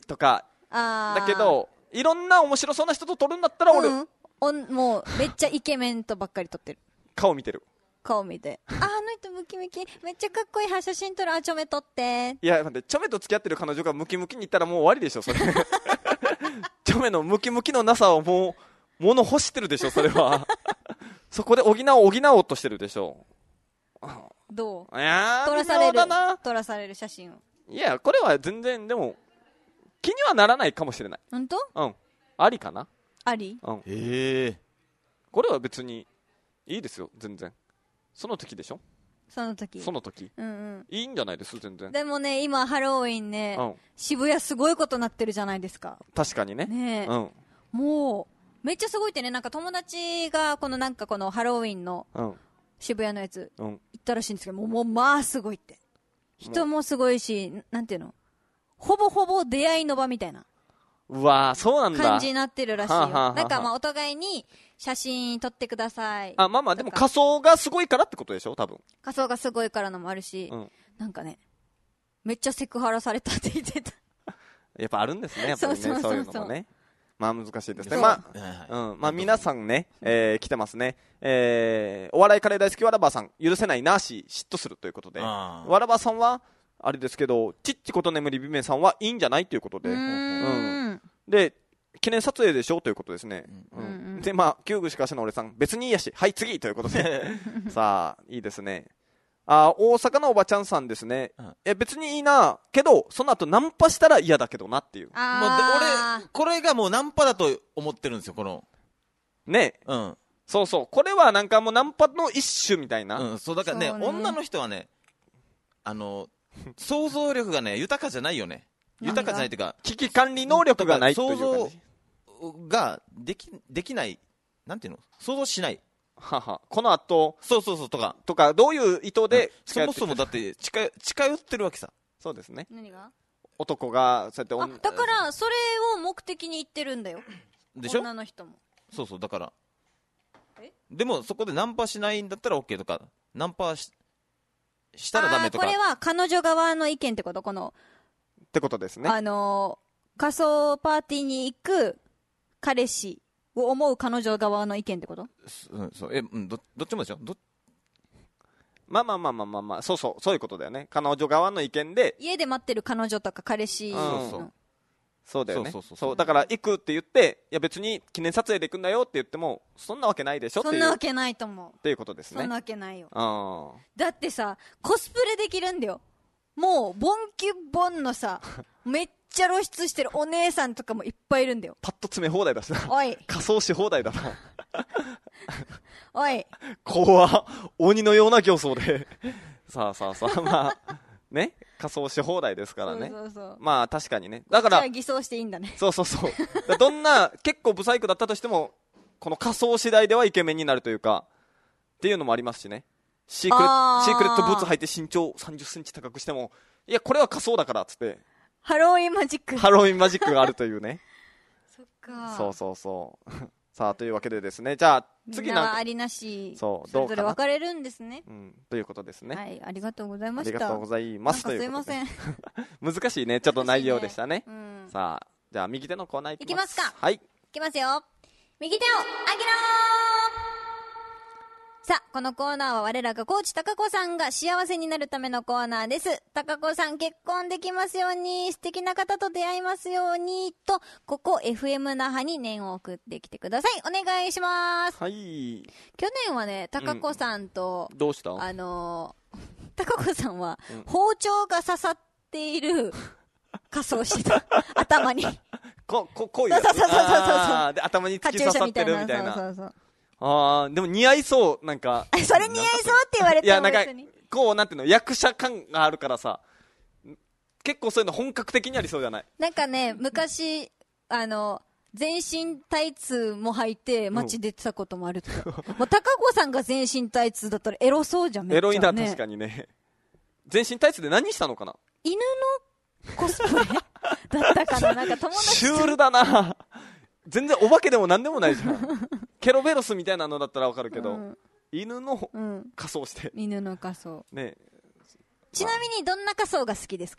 B: とか
A: あー
B: だけどいろんな面白そうな人と撮るんだったら俺、
A: うん、おんもうめっちゃイケメンとばっかり撮ってる。
B: 顔見てる。
A: 顔見て、あ、あの人ムキムキめっちゃかっこいい、写真撮る、あ、ちょめ撮って。
B: いや待って、チョメと付き合ってる彼女がムキムキに行ったらもう終わりでしょそれチョメのムキムキのなさをもう物欲してるでしょそれはそこで補おう補おうとしてるでしょ。
A: どう
B: いやー
A: 撮らされる
B: 微妙だな。
A: 撮らされる写真を。
B: いやこれは全然でも気にはならないかもしれない。
A: ほんと
B: うんありかな。
A: あり。
B: うん
C: ええ
B: これは別にいいですよ全然。その時でしょ。
A: その時。
B: その時
A: うんうん。
B: いいんじゃないです全然。
A: でもね、今ハロウィンね、
B: うん
A: 渋谷すごいことなってるじゃないですか。
B: 確かにね。
A: ねえ、
B: うん
A: もうめっちゃすごいってね、なんか友達がこのなんかこのハロウィンの
B: うん
A: 渋谷のやつ
B: うん
A: 行ったらしいんですけど、もうもうまあすごいって。人もすごいし、なんていうの、ほぼほぼ出会いの場みたいな
B: うわーそうなんだ。
A: 感じになってるらしいよ。
B: はあはあはあ
A: なんかまあお互いに写真撮ってください。
B: あまあまあでも
A: とか
B: 仮装がすごいからってことでしょ多分。
A: 仮装がすごいからのもあるし、
B: うん
A: なんかね、めっちゃセクハラされたって言ってた。
B: やっぱあるんですねやっぱりね
A: そうそうそうそう
B: そういうのもね。まあ難しいですね。
A: そう
B: ま
C: はいはい
B: あうんまあ皆さんね、えー来てますね。えーお笑いカレー大好きわらばさん許せないなーし嫉妬するということで、
C: あー
B: わらばさんはあれですけどちっちこと眠りびめさんはいいんじゃないということで。
A: うーん。
B: で記念撮影でしょということですね、うん
A: うんうん
B: でまあ旧具しかしの俺さん別にいいやしはい次ということでさあいいですね。あ大阪のおばちゃんさんですね、
C: うん
B: え別にいいなけどその後ナンパしたら嫌だけどなっていう
C: もうで
A: あ
C: 俺これがもうナンパだと思ってるんですよこの
B: ね
C: うん
B: そうそうこれはなんかもうナンパの一種みたいな、
C: うんそうだからね
A: そうね
C: 女の人はねあの想像力がね豊かじゃないよね。豊かじゃないっていうか
B: 危機管理能力がないという
C: 想
B: 感じ
C: 像ができできないなんていうの想像しない
B: ははこの後
C: そうそうそうとか
B: とかどういう意図で
C: そもそもだって近寄近寄ってるわけさ。
B: そうですね
A: 何が？
B: 男がそうやって
A: あ、
B: 女
A: だからそれを目的に言ってるんだよ。
C: でしょ
A: 女の人も。
C: そうそうだから
A: え
C: でもそこでナンパしないんだったら OK とかナンパししたらダメとか
A: あーこれは彼女側の意見ってこと？この、
B: ってことですね。
A: あのー仮装パーティーに行く彼氏を思う彼女側の意見ってこと？
C: うんそうえうんどどっちもでしょど
B: まあまあまあまあまあまあそうそうそういうことだよね。彼女側の意見で
A: 家で待ってる彼女とか彼氏の、
B: うん
C: そう
B: そうだよね。
C: そうそうそうそう
B: そうだから行くって言っていや別に記念撮影で行くんだよって言ってもそんなわけないでしょっていうっ
A: そんなわけないと思う。
B: ていうことですね。
A: そんなわけないよ。
B: あ
A: だってさ、コスプレできるんだよ。もう、ボンキュッボンのさ、めっちゃ露出してるお姉さんとかもいっぱいいるんだよ。
B: パッと詰め放題だしな。
A: おい、
B: 仮装し放題だな。
A: おい。
B: 怖っ鬼のような形相で。さあさあさあまあね仮装し放題ですからね。
A: そうそうそう。
B: まあ確かにね。だから
A: じゃあ偽装していいんだね。
B: そうそうそう。だからどんな結構ブサイクだったとしてもこの仮装次第ではイケメンになるというかっていうのもありますしね。シークレ
A: あー
B: シークレットブーツ履いて身長さんじゅっセンチ高くしてもいやこれは仮装だからっつって
A: ハロウィンマジック。
B: ハロウィンマジックがあるというね。
A: そっか。
B: そうそうそうさあというわけでですねじゃあ次
A: みん
B: なんか
A: なはありなし、
B: そう
A: それぞれ
B: どうかな
A: 分かれるんですね。
B: うんということですね、
A: はい、ありがとうございました。
B: ありがとうございます
A: なんかすい
B: ということで
A: ません。
B: 難しいねちょっと内容でしたね
A: うん。
B: さあじゃあ右手のコーナーいきます
A: いきますか
B: はい
A: いきますよ。右手を上げろー。さあ、このコーナーは我らがコーチ高子さんが幸せになるためのコーナーです。高子さん結婚できますように、素敵な方と出会いますように、と、ここ エフエム 那覇に念を送ってきてください。お願いします。
B: はい
A: 去年はね、高子さんと、
B: どうした
A: あのー、高子さんは、
B: うん
A: 包丁が刺さっている仮装してた。頭に。
B: こここういうやつ
A: そうそうそうそうそう
B: あーで頭に突
A: カチュー
B: き刺さって
A: シャみたいな。
B: るみたいな
A: そうそうそう。
B: あーでも似合いそうなんか
A: あそれ似合いそうって言われても
B: いやなんか
A: 別に。
B: こうなんていうの役者感があるからさ結構そういうの本格的にありそうじゃない
A: なんかね、昔、あの、全身タイツも履いて街出てたこともあるとか。もう高子さんが全身タイツだったらエロそうじゃん、めっちゃ、ね。
B: エロいな確かにね全身タイツで何したのかな
A: 犬のコスプレだったかななんか友達
B: シュールだな全然お化けでも何でもないじゃんケロベロスみたいなのだったらわかるけど、
A: うん
B: 犬の
A: うん。
B: 仮装して
A: 犬の仮装。
B: ね
A: ちなみにどんな仮装が好きですか？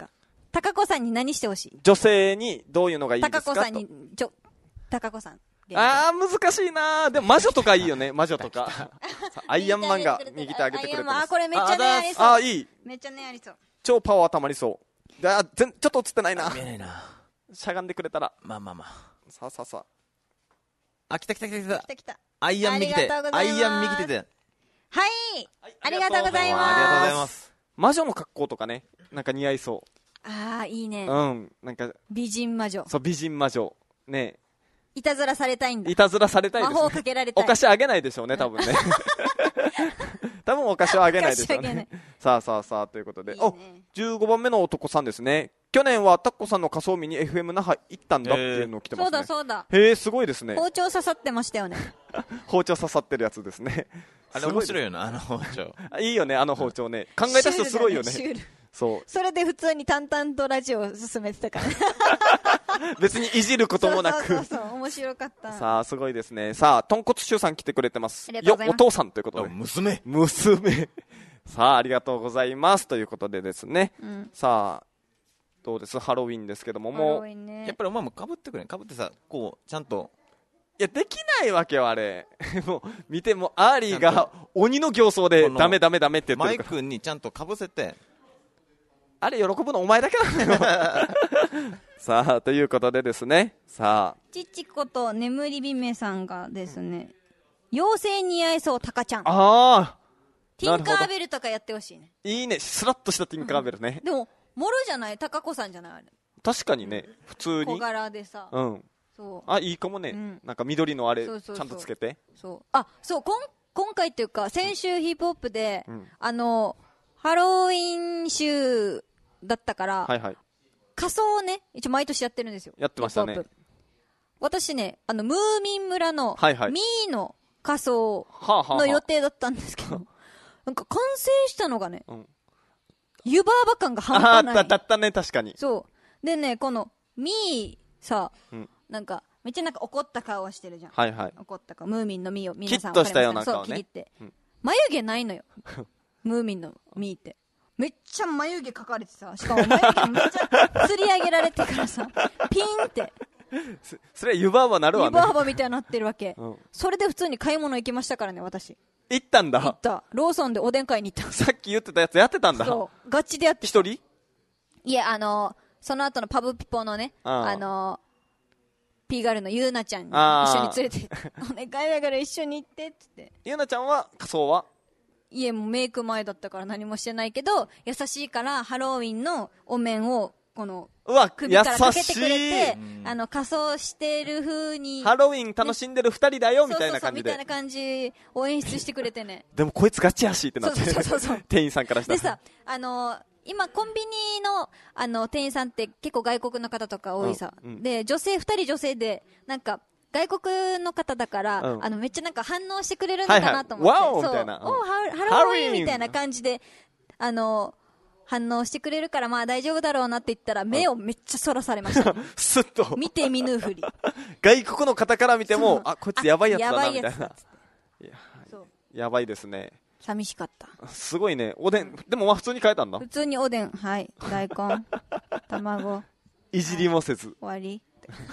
A: 高子さんに何してほしい？
B: 女性にどういうのがいいですかと。
A: 高子さんに、ちょ、高子さん。
B: あー、難しいなー。でも魔女とかいいよね、魔女とか。アイアンマンが右手上げてくれてます。
A: あ、これめっちゃねありそう。
B: あー、いい。
A: めっちゃねありそう。
B: 超パワー溜まりそう。あ、全ちょっと映ってないな。
C: 見えないな。
B: しゃがんでくれたら。
C: まあまあまあ。
B: さあさあさ
C: あ、来た来た来た来た。
A: 来た来た。
C: アイアン右手。
A: ありがとうございます
C: アイアン右手で。
A: はい。ありがとうございます。
C: ありがとうございます。
B: 魔女の格好とかね、なんか似合いそ
A: あー、いいね。
B: う。うん。なんか、
A: 美人魔女。
B: そう、美人魔女。ね
A: いたずらされたいんだ。
B: いたずらされたいですね。
A: 魔法かけられたい。
B: お菓子あげないでしょうね、多分ね。多分お菓子はあげないでしょう
A: お菓子あげな
B: ね
A: い。
B: さあさあさあ、ということで。
A: いいね
B: お、じゅうごばんめの男さんですね。去年はタッコさんの仮装見に エフエム 那覇行ったんだっていうのを来てま
A: そう
B: すね。
A: だそうだ。
B: へえ、すごいですね。
A: 包丁刺さってましたよね。
B: 包丁刺さってるやつですね。
C: あれ面白いよな、あの包丁。
B: いいよね、あの包丁ね。考えた人すごいよね。
A: シュールだねシュール
B: そう。
A: それで普通に淡々とラジオを進めてたからね。
B: 別にいじることもなく。
A: そうそうそうそう、面白かった。
B: さあ、すごいですね。さあ、豚骨シュウさん来てくれてます。
A: ありがとうございます
B: よ、お父さんということで。
C: 娘。
B: 娘。さあ、ありがとうございます。ということでですね。
A: うん
B: さあ、どうですハロウィンですけども、
A: ハロ
B: もう。
A: ウィンね
C: やっぱりお前も被ってくれ。被ってさ、こう、ちゃんと。
B: いや、できないわけよ、あれ。もう、見ても、アーリーが鬼の形相で、
C: この
B: ダメダメダメって言
C: マイ
B: ってるから。
C: 君にちゃんと被せて。
B: あれ、喜ぶのお前だけなんだよ。さあ、ということでですね。さあ。
A: ちちこと眠り姫さんがですね、妖精似合いそう、タカちゃん。
B: ああ。
A: ティンカーベルとかやってほしいね。
B: いいね。スラッとしたティンカーベルね。
A: でも、もろじゃないタカ子さんじゃないあれ。
B: 確かにね、普通
A: 小
B: に。
A: 柄でさ。
B: うん。
A: そう。
B: あ、いいかもね。
A: うん
B: なんか緑のあれ、ち
A: そうそうそう
B: ゃんとつけて。
A: そう。あ、そう、こん、今回っていうか、先週ヒップホップで、
B: うん
A: あの、ハロウィン週だったから、
B: はいはい。
A: 仮装をね、一応毎年やってるんですよ。
B: やってましたね
A: ヒップホップ私ね、あの、ムーミン村の、
B: はいはい
A: ミーの仮装
B: はあ、はあはあ、
A: の予定だったんですけど、なんか完成したのがね、
B: うん
A: 湯婆婆感が半
B: あ
A: 端ない。
B: あった、だったね、確かに。
A: そう。でね、この、ミーさ、
B: うん
A: なんか、めっちゃなんか怒った顔をしてるじゃん。
B: はいはい。
A: 怒った顔。ムーミンのミーを、皆さん
B: キッとしたような
A: わかり
B: 顔ね
A: ますかそう、キリって。
B: うん
A: 眉毛ないのよ。ムーミンのミーって。めっちゃ眉毛描かれてさ、しかも眉毛めっちゃ吊り上げられてからさ、ピーンって、
B: それは湯婆婆なるわ
A: 湯
B: ね。
A: 婆婆みたいになってるわけ。
B: うん
A: それで普通に買い物行きましたからね、私。
B: 行ったんだ。
A: 行った。ローソンでおでん買いに行った。
B: さっき言ってたやつやってたんだ。
A: そう。ガチでやって
B: 一人
A: いや、あのその後のパブピポのね、
B: ああ
A: あのピーガールのゆうなちゃんに
B: ああ
A: 一緒に連れて行って、お願いだから一緒に行ってって言って。
B: ゆうなちゃんは仮装はい
A: え、もうメイク前だったから何もしてないけど、優しいからハロウィンのお面を、この、
B: うわ、
A: 首からかけてくれ
B: 優
A: て
B: しい、
A: あの、仮装してる風に、
B: ハロウィン楽しんでる二人だよ、みたいな感じで
A: そうそうそうみたいな。感じを演出してくれてね。
B: でもこいつガチやしってなって。
A: そうそうそうそう
B: 店員さんからしたら。
A: でさ、あの今コンビニの、あの、店員さんって結構外国の方とか多いさ。
B: うんうん
A: で、女性、二人女性で、なんか、外国の方だから、
B: うん
A: あの、めっちゃなんか反応してくれるのかなと思って。
B: はいはいワオ
A: そう
B: みたいなうん
A: おうハハ
B: ハロウィン
A: ロウィンみたいな感じで、あの、反応してくれるからまあ大丈夫だろうなって言ったら、目をめっちゃそらされました。
B: スッと。
A: 見て見ぬふり。
B: 外国の方から見て
A: そう、
B: もあ、こいつやばいやつだな、
A: あやばい
B: みたいな
A: やつだっつ。って
B: いや
A: そう
B: やばいですね。
A: 寂しかった。
B: すごいね。おでん、でもまあ普通に変えたんだ
A: 普。通におでん、はい。大根、卵、
B: いじりもせず。
A: 終わり。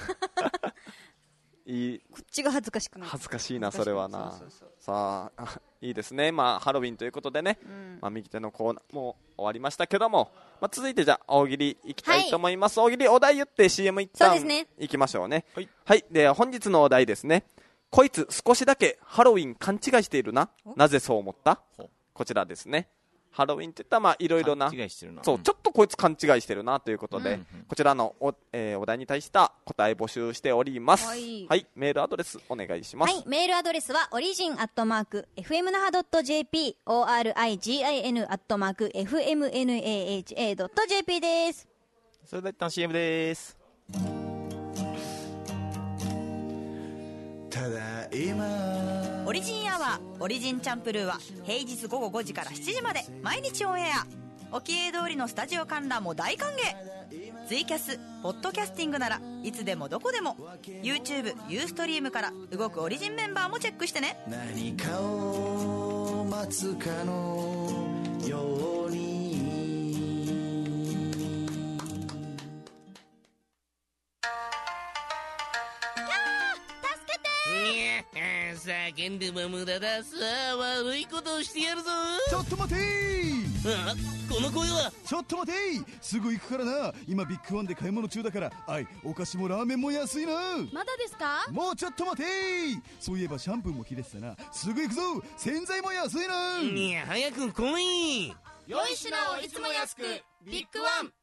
B: いい。
A: こっちが恥ずかしくなる。
B: 恥ずかしいな、それはな
A: そうそうそう。
B: さあ、あいいですね。まあ、ハロウィンということでね。
A: うん
B: まあ、右手のコーナーも終わりましたけども、まあ、続いてじゃあ、大喜利いきたいと思います。大喜利お題言って シーエム 一旦
A: そうですね
B: いきましょうね。
C: はい。
B: はい。では、本日のお題ですね。こいつ少しだけハロウィン勘違いしているな。なぜそう思った
C: ほう
B: こちらですね。ハロウィンって言ったら、まあ、いろいろな。
C: 勘違いしてるな。
B: そう、ちょっとこいつ勘違いしてるなということで、
C: うん
B: こちらのお,、えーお題に対した答え募集しております。
A: はい
B: メールアドレスお願いします。
A: はい、メールアドレスはオリジンアットマーク エフエムナハドットジェーピー オーアールアイジーアイエヌ アットマーク エフエムエヌエーエイチエードットジェーピー です。
C: それでは一旦 シーエム でーす。
F: ただ今
D: オリジンアワーオリジンチャンプルーは平日午後ごじからしちじまで毎日オンエア。おきえ通りのスタジオ観覧も大歓迎。ツイキャスポッドキャスティングならいつでもどこでも YouTube、ユーストリームから動くオリジンメンバーもチェックしてね。
F: 何かを待つかのように
G: 叫んでも無駄だ。さあ悪いことをしてやるぞ。
F: ちょっと待てー。
G: あ、この声は。
F: ちょっと待てー。すぐ行くからな。今ビッグワンで買い物中だから。あい、お菓子もラーメンも安いな。
H: まだですか？
F: もうちょっと待てー。そういえばシャンプーも切れてたな。すぐ行くぞ。洗剤も安いな。
G: いや、早く来い。
H: 良い品をいつも安く、ビッグワン。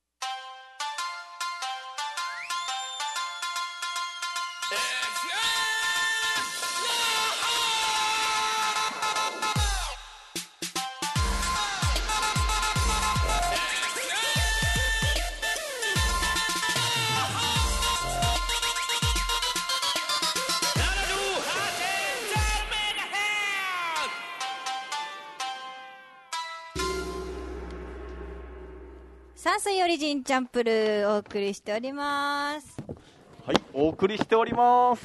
A: さあ、水曜オリジンチャンプルーお送りしております。
B: はい、お送りしております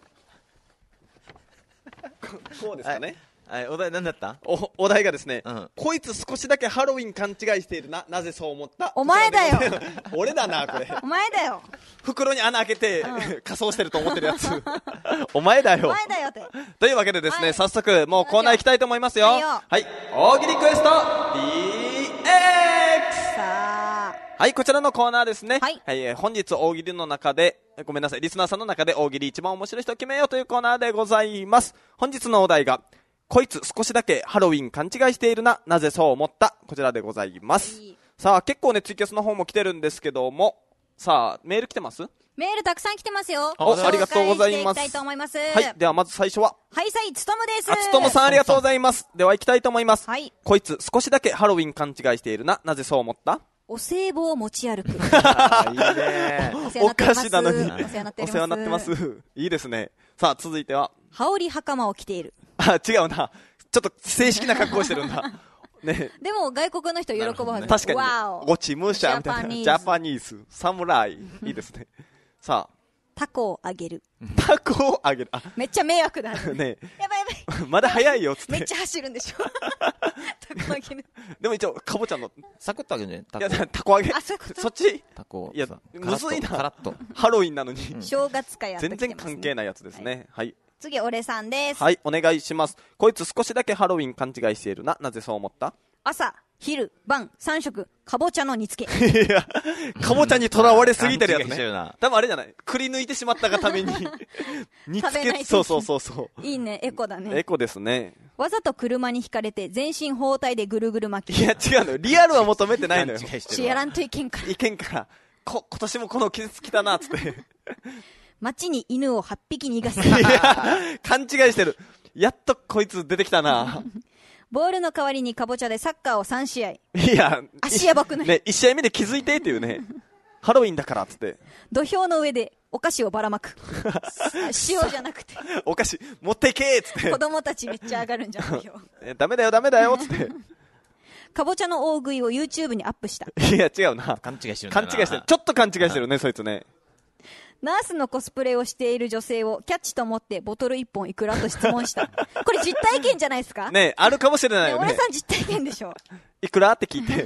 B: こ, こうですかね。
C: はい、はい、お題何だった？
B: おお題がですね、
C: うん、こ
B: いつ少しだけハロウィン勘違いしているな、なぜそう思った。
A: お前だよ
B: 俺だなこれ。
A: お前だよ。
B: 袋に穴開けて、うん、仮装してると思ってるやつお前だよ。
A: お前だよって。
B: というわけでですね、
A: はい、
B: 早速もうコーナー行きたいと思いますよ。はい、はい、大喜利クエスト ディーエックス。
A: さあ、
B: はい、こちらのコーナーですね。
A: はい、
B: はい、えー、本日大喜利の中で、ごめんなさい、リスナーさんの中で大喜利一番面白い人を決めようというコーナーでございます。本日のお題が、こいつ少しだけハロウィン勘違いしているな、なぜそう思った、こちらでございます。はい、さあ、結構ね、ツイキャスの方も来てるんですけども、さあ、メール来てます？
A: メールたくさん来てますよ。
B: お、ありがとうございます。
A: 紹介していきたいと思います。
B: はい、ではまず最初は、
A: はい、さい、つとむです。
B: あ、つとむさんありがとうございます。では行きたいと思います。
A: はい。
B: こいつ少しだけハロウィン勘違いしているな、なぜそう思った？
A: お歳暮を持ち歩く。いい
B: ね。お菓子なのに。
A: お世話になっております。
B: お世話になってます。いいですね。さあ、続いては。
A: 羽織袴を着ている。
B: あ、違うな。ちょっと正式な格好をしてるんだ。ね。
A: でも外国の人喜ぶはず。
B: 確かに。
A: わお。
B: ゴチムーシャーみたいな。ジャパニーズ。サムライ。いいですね。さあ。
A: タコをあげる。
B: タコをあげる。あ、
A: めっちゃ迷惑だ。
B: ね。
A: やばいやばい。
B: まだ早いよ、つって。
A: めっちゃ走るんでしょ。タコあげる。
B: でも一応、かぼちゃんの。
C: サクッとあげるね。
B: いや、タコあげ。
A: あ、そういうこと？
B: そっち？
C: タコ。
B: いや、むずいな。
C: カラッと。
B: ハロウィンなのに。
A: 正月かやってきてますね。
B: 全然関係ないやつですね。はい。
A: 次、俺さんです。
B: はい、お願いします。こいつ少しだけハロウィン勘違いしているな。なぜそう思った？
A: 朝、昼、晩、三食、かぼちゃの煮付け。
B: いや、かぼちゃにとらわれすぎてるやつね。多分あれじゃない。くり抜いてしまったがために。煮付け、そうそうそうそう。
A: いいね、エコだね。
B: エコですね。
A: わざと車に引かれて全身包帯でぐるぐる巻き。
B: いや、違うのよ。リアルは求めてないのよ。
A: しやらんといけんから。
B: いけんから。こ、今年もこの季節来たな、つって。
A: 街に犬をはっぴき逃がす。
B: いや、勘違いしてる。やっとこいつ出てきたな。
A: ボールの代わりにかぼちゃでサッカーをさん試合。
B: いや、
A: 足やばくない？
B: ね、いち試合目で気づいてっていうね。ハロウィンだからっつって。
A: 土俵の上でお菓子をばらまく。塩じゃなくて。
B: お菓子、持っていけーっつって。
A: 子供たちめっちゃ上がるんじゃないよ。
B: ダメだよダメだよっつって。
A: かぼちゃの大食いを YouTube にアップした。
B: いや、違うな。
C: 勘違いしてるんだな。
B: 勘違いしてる。ちょっと勘違いしてるね、そいつね。
A: ナースのコスプレをしている女性をキャッチと思ってボトルいっぽんいくらと質問した。これ実体験じゃないですか？
B: ねえ、あるかもしれないよね。
A: 俺さん実体験でしょ。
B: いくらって聞いて。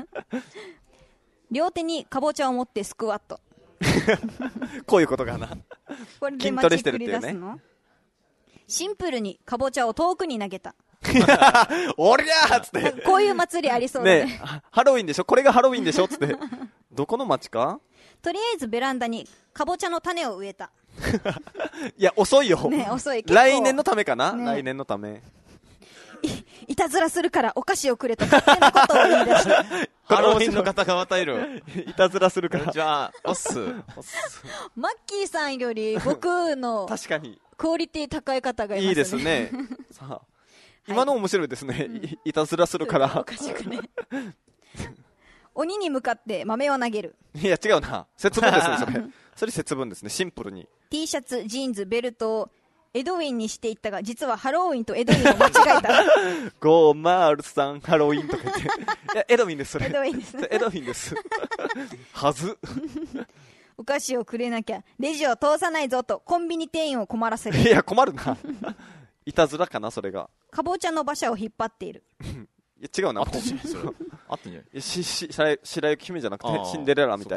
A: 両手にかぼちゃを持ってスクワット。
B: こういうことかな。
A: これで筋トレしてるっていうね。シンプルにかぼちゃを遠くに投げた。
B: おりゃーっつって。
A: こういう祭りありそうだね。
B: ねえ、ハロウィンでしょ？これがハロウィンでしょ？つって。どこの町か？と
A: りあえずベランダにかぼちゃの種を植えた。
B: いや、遅いよ。
A: ね、遅い。
B: 来年のためかな、
A: ね、
B: 来年のため。
A: い、いたずらするからお菓子をくれと勝手なことを言い出した。
C: ハロウィンの方がまたいる。
B: いたずらするから。
C: じゃあ、おっす。
A: マッキーさんより僕の
B: 確かに
A: クオリティ高い方がいますね。
B: いいですね。さあ、今の面白いですね。い, いたずらするから。
A: おかしくね。鬼に向かって豆を投げる。
B: いや違うな。節分ですねそれ。それ節分ですね。シンプルに。
A: T シャツ、ジーンズ、ベルトをエドウィンにしていったが、実はハロウィンとエドウィンを間違えた。
B: ごまるさんハロウィンとか言って。いやエドウィンですそれ。
A: エドウィンです。
B: エドウィンです。はず。
A: お菓子をくれなきゃレジを通さないぞとコンビニ店員を困らせる。
B: いや困るな。いたずらかなそれが。
A: かぼちゃの馬車を引っ張っている。
B: いや違うな。
C: あったんじゃないそれ。あったんじゃない。
B: しし白雪姫じゃなくてシンデレラみたいな。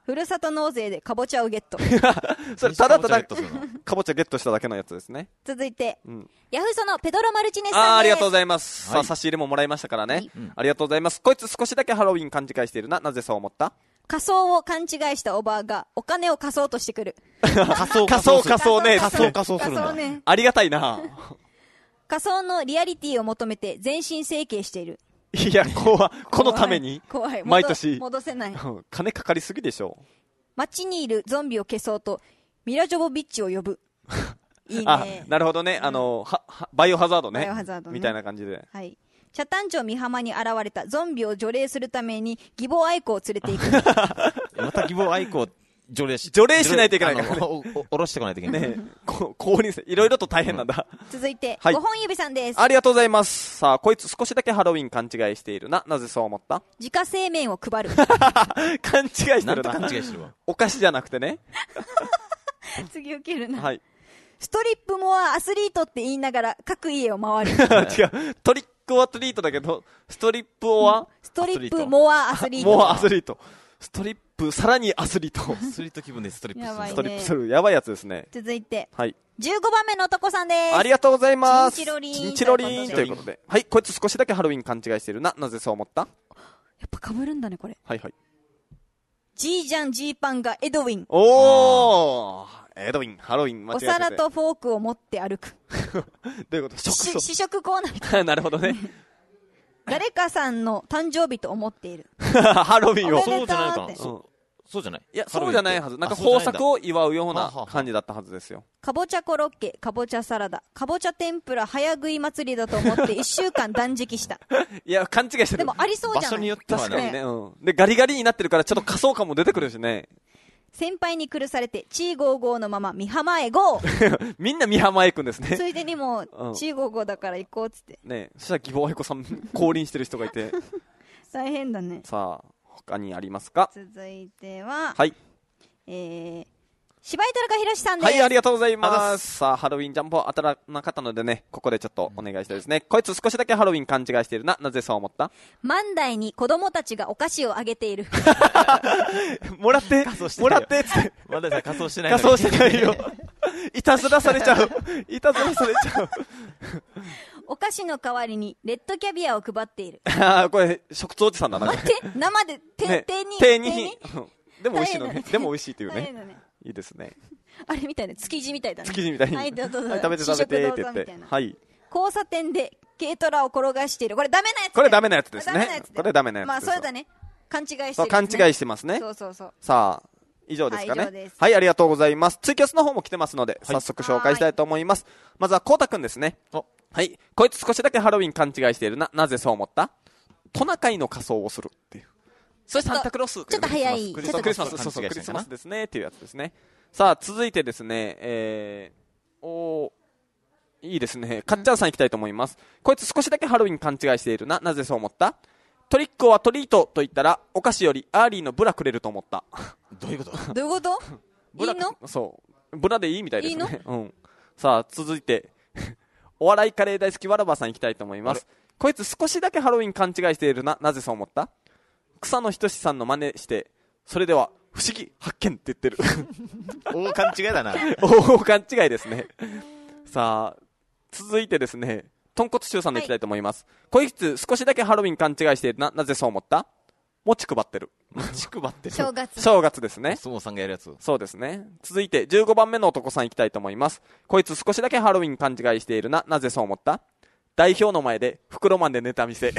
A: ふるさと納税でかぼちゃをゲット。
B: それただただ
C: ゲットするの
B: かぼちゃゲットしただけのやつですね。
A: 続いて、
B: うん、
A: ヤフーソのペドロ・マルチネスさんです。
B: あー、ありがとうございます、
C: はい、
B: さあ差し入れももらいましたからね、
A: はい、
B: ありがとうございます。こいつ少しだけハロウィン勘違いしているな、なぜそう思った？
A: 仮装を勘違いしたおばあがお金を貸そうとしてくる。
C: 仮想
B: 仮想仮想ね、
C: 仮想仮想するんだ。
A: 仮装ね。
B: ありがたいな。
A: 仮想のリアリティを求めて全身整形している。
B: いや、怖このために
A: 怖い怖い、
B: 毎年
A: 戻せない。
B: 金かかりすぎでしょ。
A: 街にいるゾンビを消そうとミラ・ジョボビッチを呼ぶ。いいね。
B: あ、なるほどね、あのははバイオハザードね、
A: バイオハザードね
B: みたいな感じで。
A: はい。北谷町美浜に現れたゾンビを除霊するために義母愛子を連れて行く。
C: また義母愛子を除霊し
B: 除霊しないといけないからね。
C: あのおお下ろしてこないといけない。
B: ねこ降臨せいろいろと大変なんだ。
A: 続いて、
B: はい
A: ごほん指さんです。
B: ありがとうございます。さあ、こいつ少しだけハロウィン勘違いしているな。なぜそう思った？
A: 自家製麺を配る。
B: 勘違いして
C: なんと
B: るな。
C: 勘違いしてるわ。
B: お菓子じゃなくてね。
A: 次受けるな。
B: はい。
A: ストリップモアアスリートって言いながら各家を回る。
B: 違う。トリックオアトリートだけど、ストリップオア、
A: ストリップモアアスリート。
B: モアアスリート。ストリップ、さらにアスリート。
C: ストリート気分でストリップする。
A: やばいね
B: ストリップする。やばいやつですね。
A: 続いて、
B: はい。
A: じゅうごばんめの男さんです。
B: ありがとうございます。
A: チンチロリン
B: チンチロリンということで。はい。こいつ少しだけハロウィン勘違いしているな。なぜそう思った？
A: やっぱ被るんだね、これ。
B: はいはい。
A: ジージャンジーパンがエドウィン。
B: おーエドウィン、ハロウィン、間違えてて。
A: お皿とフォークを持って歩く。
B: どういうこと？食
A: し
B: 素
A: 試食コーナーみたい。
B: なるほどね。
A: 誰かさんの誕生日と思っている。
B: ハロウィンを。
A: おめでとう
C: そうじゃないのかな。
A: って
C: そうそうじゃない。
B: いや、そうじゃないはず。なんか
C: あそうじゃないんだ
B: 豊作を祝うような
C: ははは
B: 感じだったはずですよ。
A: かぼちゃコロッケ、かぼちゃサラダ、かぼちゃ天ぷら早食い祭りだと思っていっしゅうかん断食した。
B: いや、勘違いしてる。
A: でもありそうじゃない？
C: 場所によってはね。
B: 確かにね。うん。で、ガリガリになってるからちょっと仮想感も出てくるしね。
A: 先輩に苦されて、チーゴーゴーのまま、美浜へゴー
B: みんな美浜へ行くんですね。
A: ついでにもう、
B: うん
A: チーゴーゴーだから行こうっつって。
B: ねそしたら義母愛子さん降臨してる人がいて。
A: 大変だね。
B: さあ、他にありますか？
A: 続いては、
B: はい。
A: えー、柴井田中宏さんです。
B: はい、ありがとうございます。さあ、ハロウィンジャンボ当たらなかったのでね、ここでちょっとお願いしたいですね。こいつ少しだけハロウィン勘違いしているな。なぜそう思った？
A: 万代に子供たちがお菓子をあげている。
B: もらって
C: 仮装してるよ
B: もらってっつって。
C: まださ、仮装してないのに。
B: 仮装してないよ。いたずらされちゃう。いたずらされちゃう。
A: お菓子の代わりにレッドキャビアを配っている。
B: ああ、これ、食通おじさんだな。
A: 待って、生で、手、
B: ね
A: 手に、
B: 手に。うんでも美味しいのね。
A: 大変だね
B: でも美味しいっていうね。
A: 大変だね。
B: いいですね。
A: あれみたいな、築地みたいだね。
B: 築地みたいに。
A: はい、どうぞどうぞ。
B: はい、食べて食べてって言って
A: 試食どうぞみたい。な
B: はい。
A: 交差点で軽トラを転がしている。これダメなやつだよ。
B: これダメなやつですね
A: これダメなやつだよ
B: これダメなやつ
A: まあ、
B: ですよ
A: そうだね。勘違いしてるやつね。
B: そう、勘違いしてますね。
A: そうそうそう。
B: さあ、以上ですかね。
A: はい以上です
B: はい、ありがとうございます。ツイキャスの方も来てますので、早速紹介したいと思います。まずは、こうたくんですね。はい。こいつ少しだけハロウィン勘違いしているな。なぜそう思った？トナカイの仮装をするっていう。それサンタクロース。
A: ちょっと早い
B: クリスマス、クリスマス、そうそう、クリスマスですね。っていうやつですね。さあ、続いてですね、えー、おー、いいですね。かっちゃんさん行きたいと思います。こいつ少しだけハロウィン勘違いしているな。なぜそう思った？トリックはトリートと言ったら、お菓子よりアーリーのブラくれると思った。
C: どういうこと？
A: どういうこと
B: ブラ
A: いいの？
B: そう。ブラでいいみたいですね。
A: いい
B: うん。さあ、続いて、お笑いカレー大好きわらばさん行きたいと思います。こいつ少しだけハロウィン勘違いしているな。なぜそう思った？草野仁さんの真似して、それでは、不思議発見って言ってる。
C: 大勘違いだな。
B: 大勘違いですね。さあ、続いてですね、豚骨臭さんの行きたいと思います。はい、こいつ少しだけハロウィン勘違いしているな。なぜそう思った？餅配ってる。
C: 餅配ってる。
A: 正月。
B: 正月ですね。
C: 相撲さんがやるやつ。
B: そうですね。続いてじゅうごばんめの男さん行きたいと思います。こいつ少しだけハロウィン勘違いしているな。なぜそう思った？代表の前で袋マンでネタ見せ。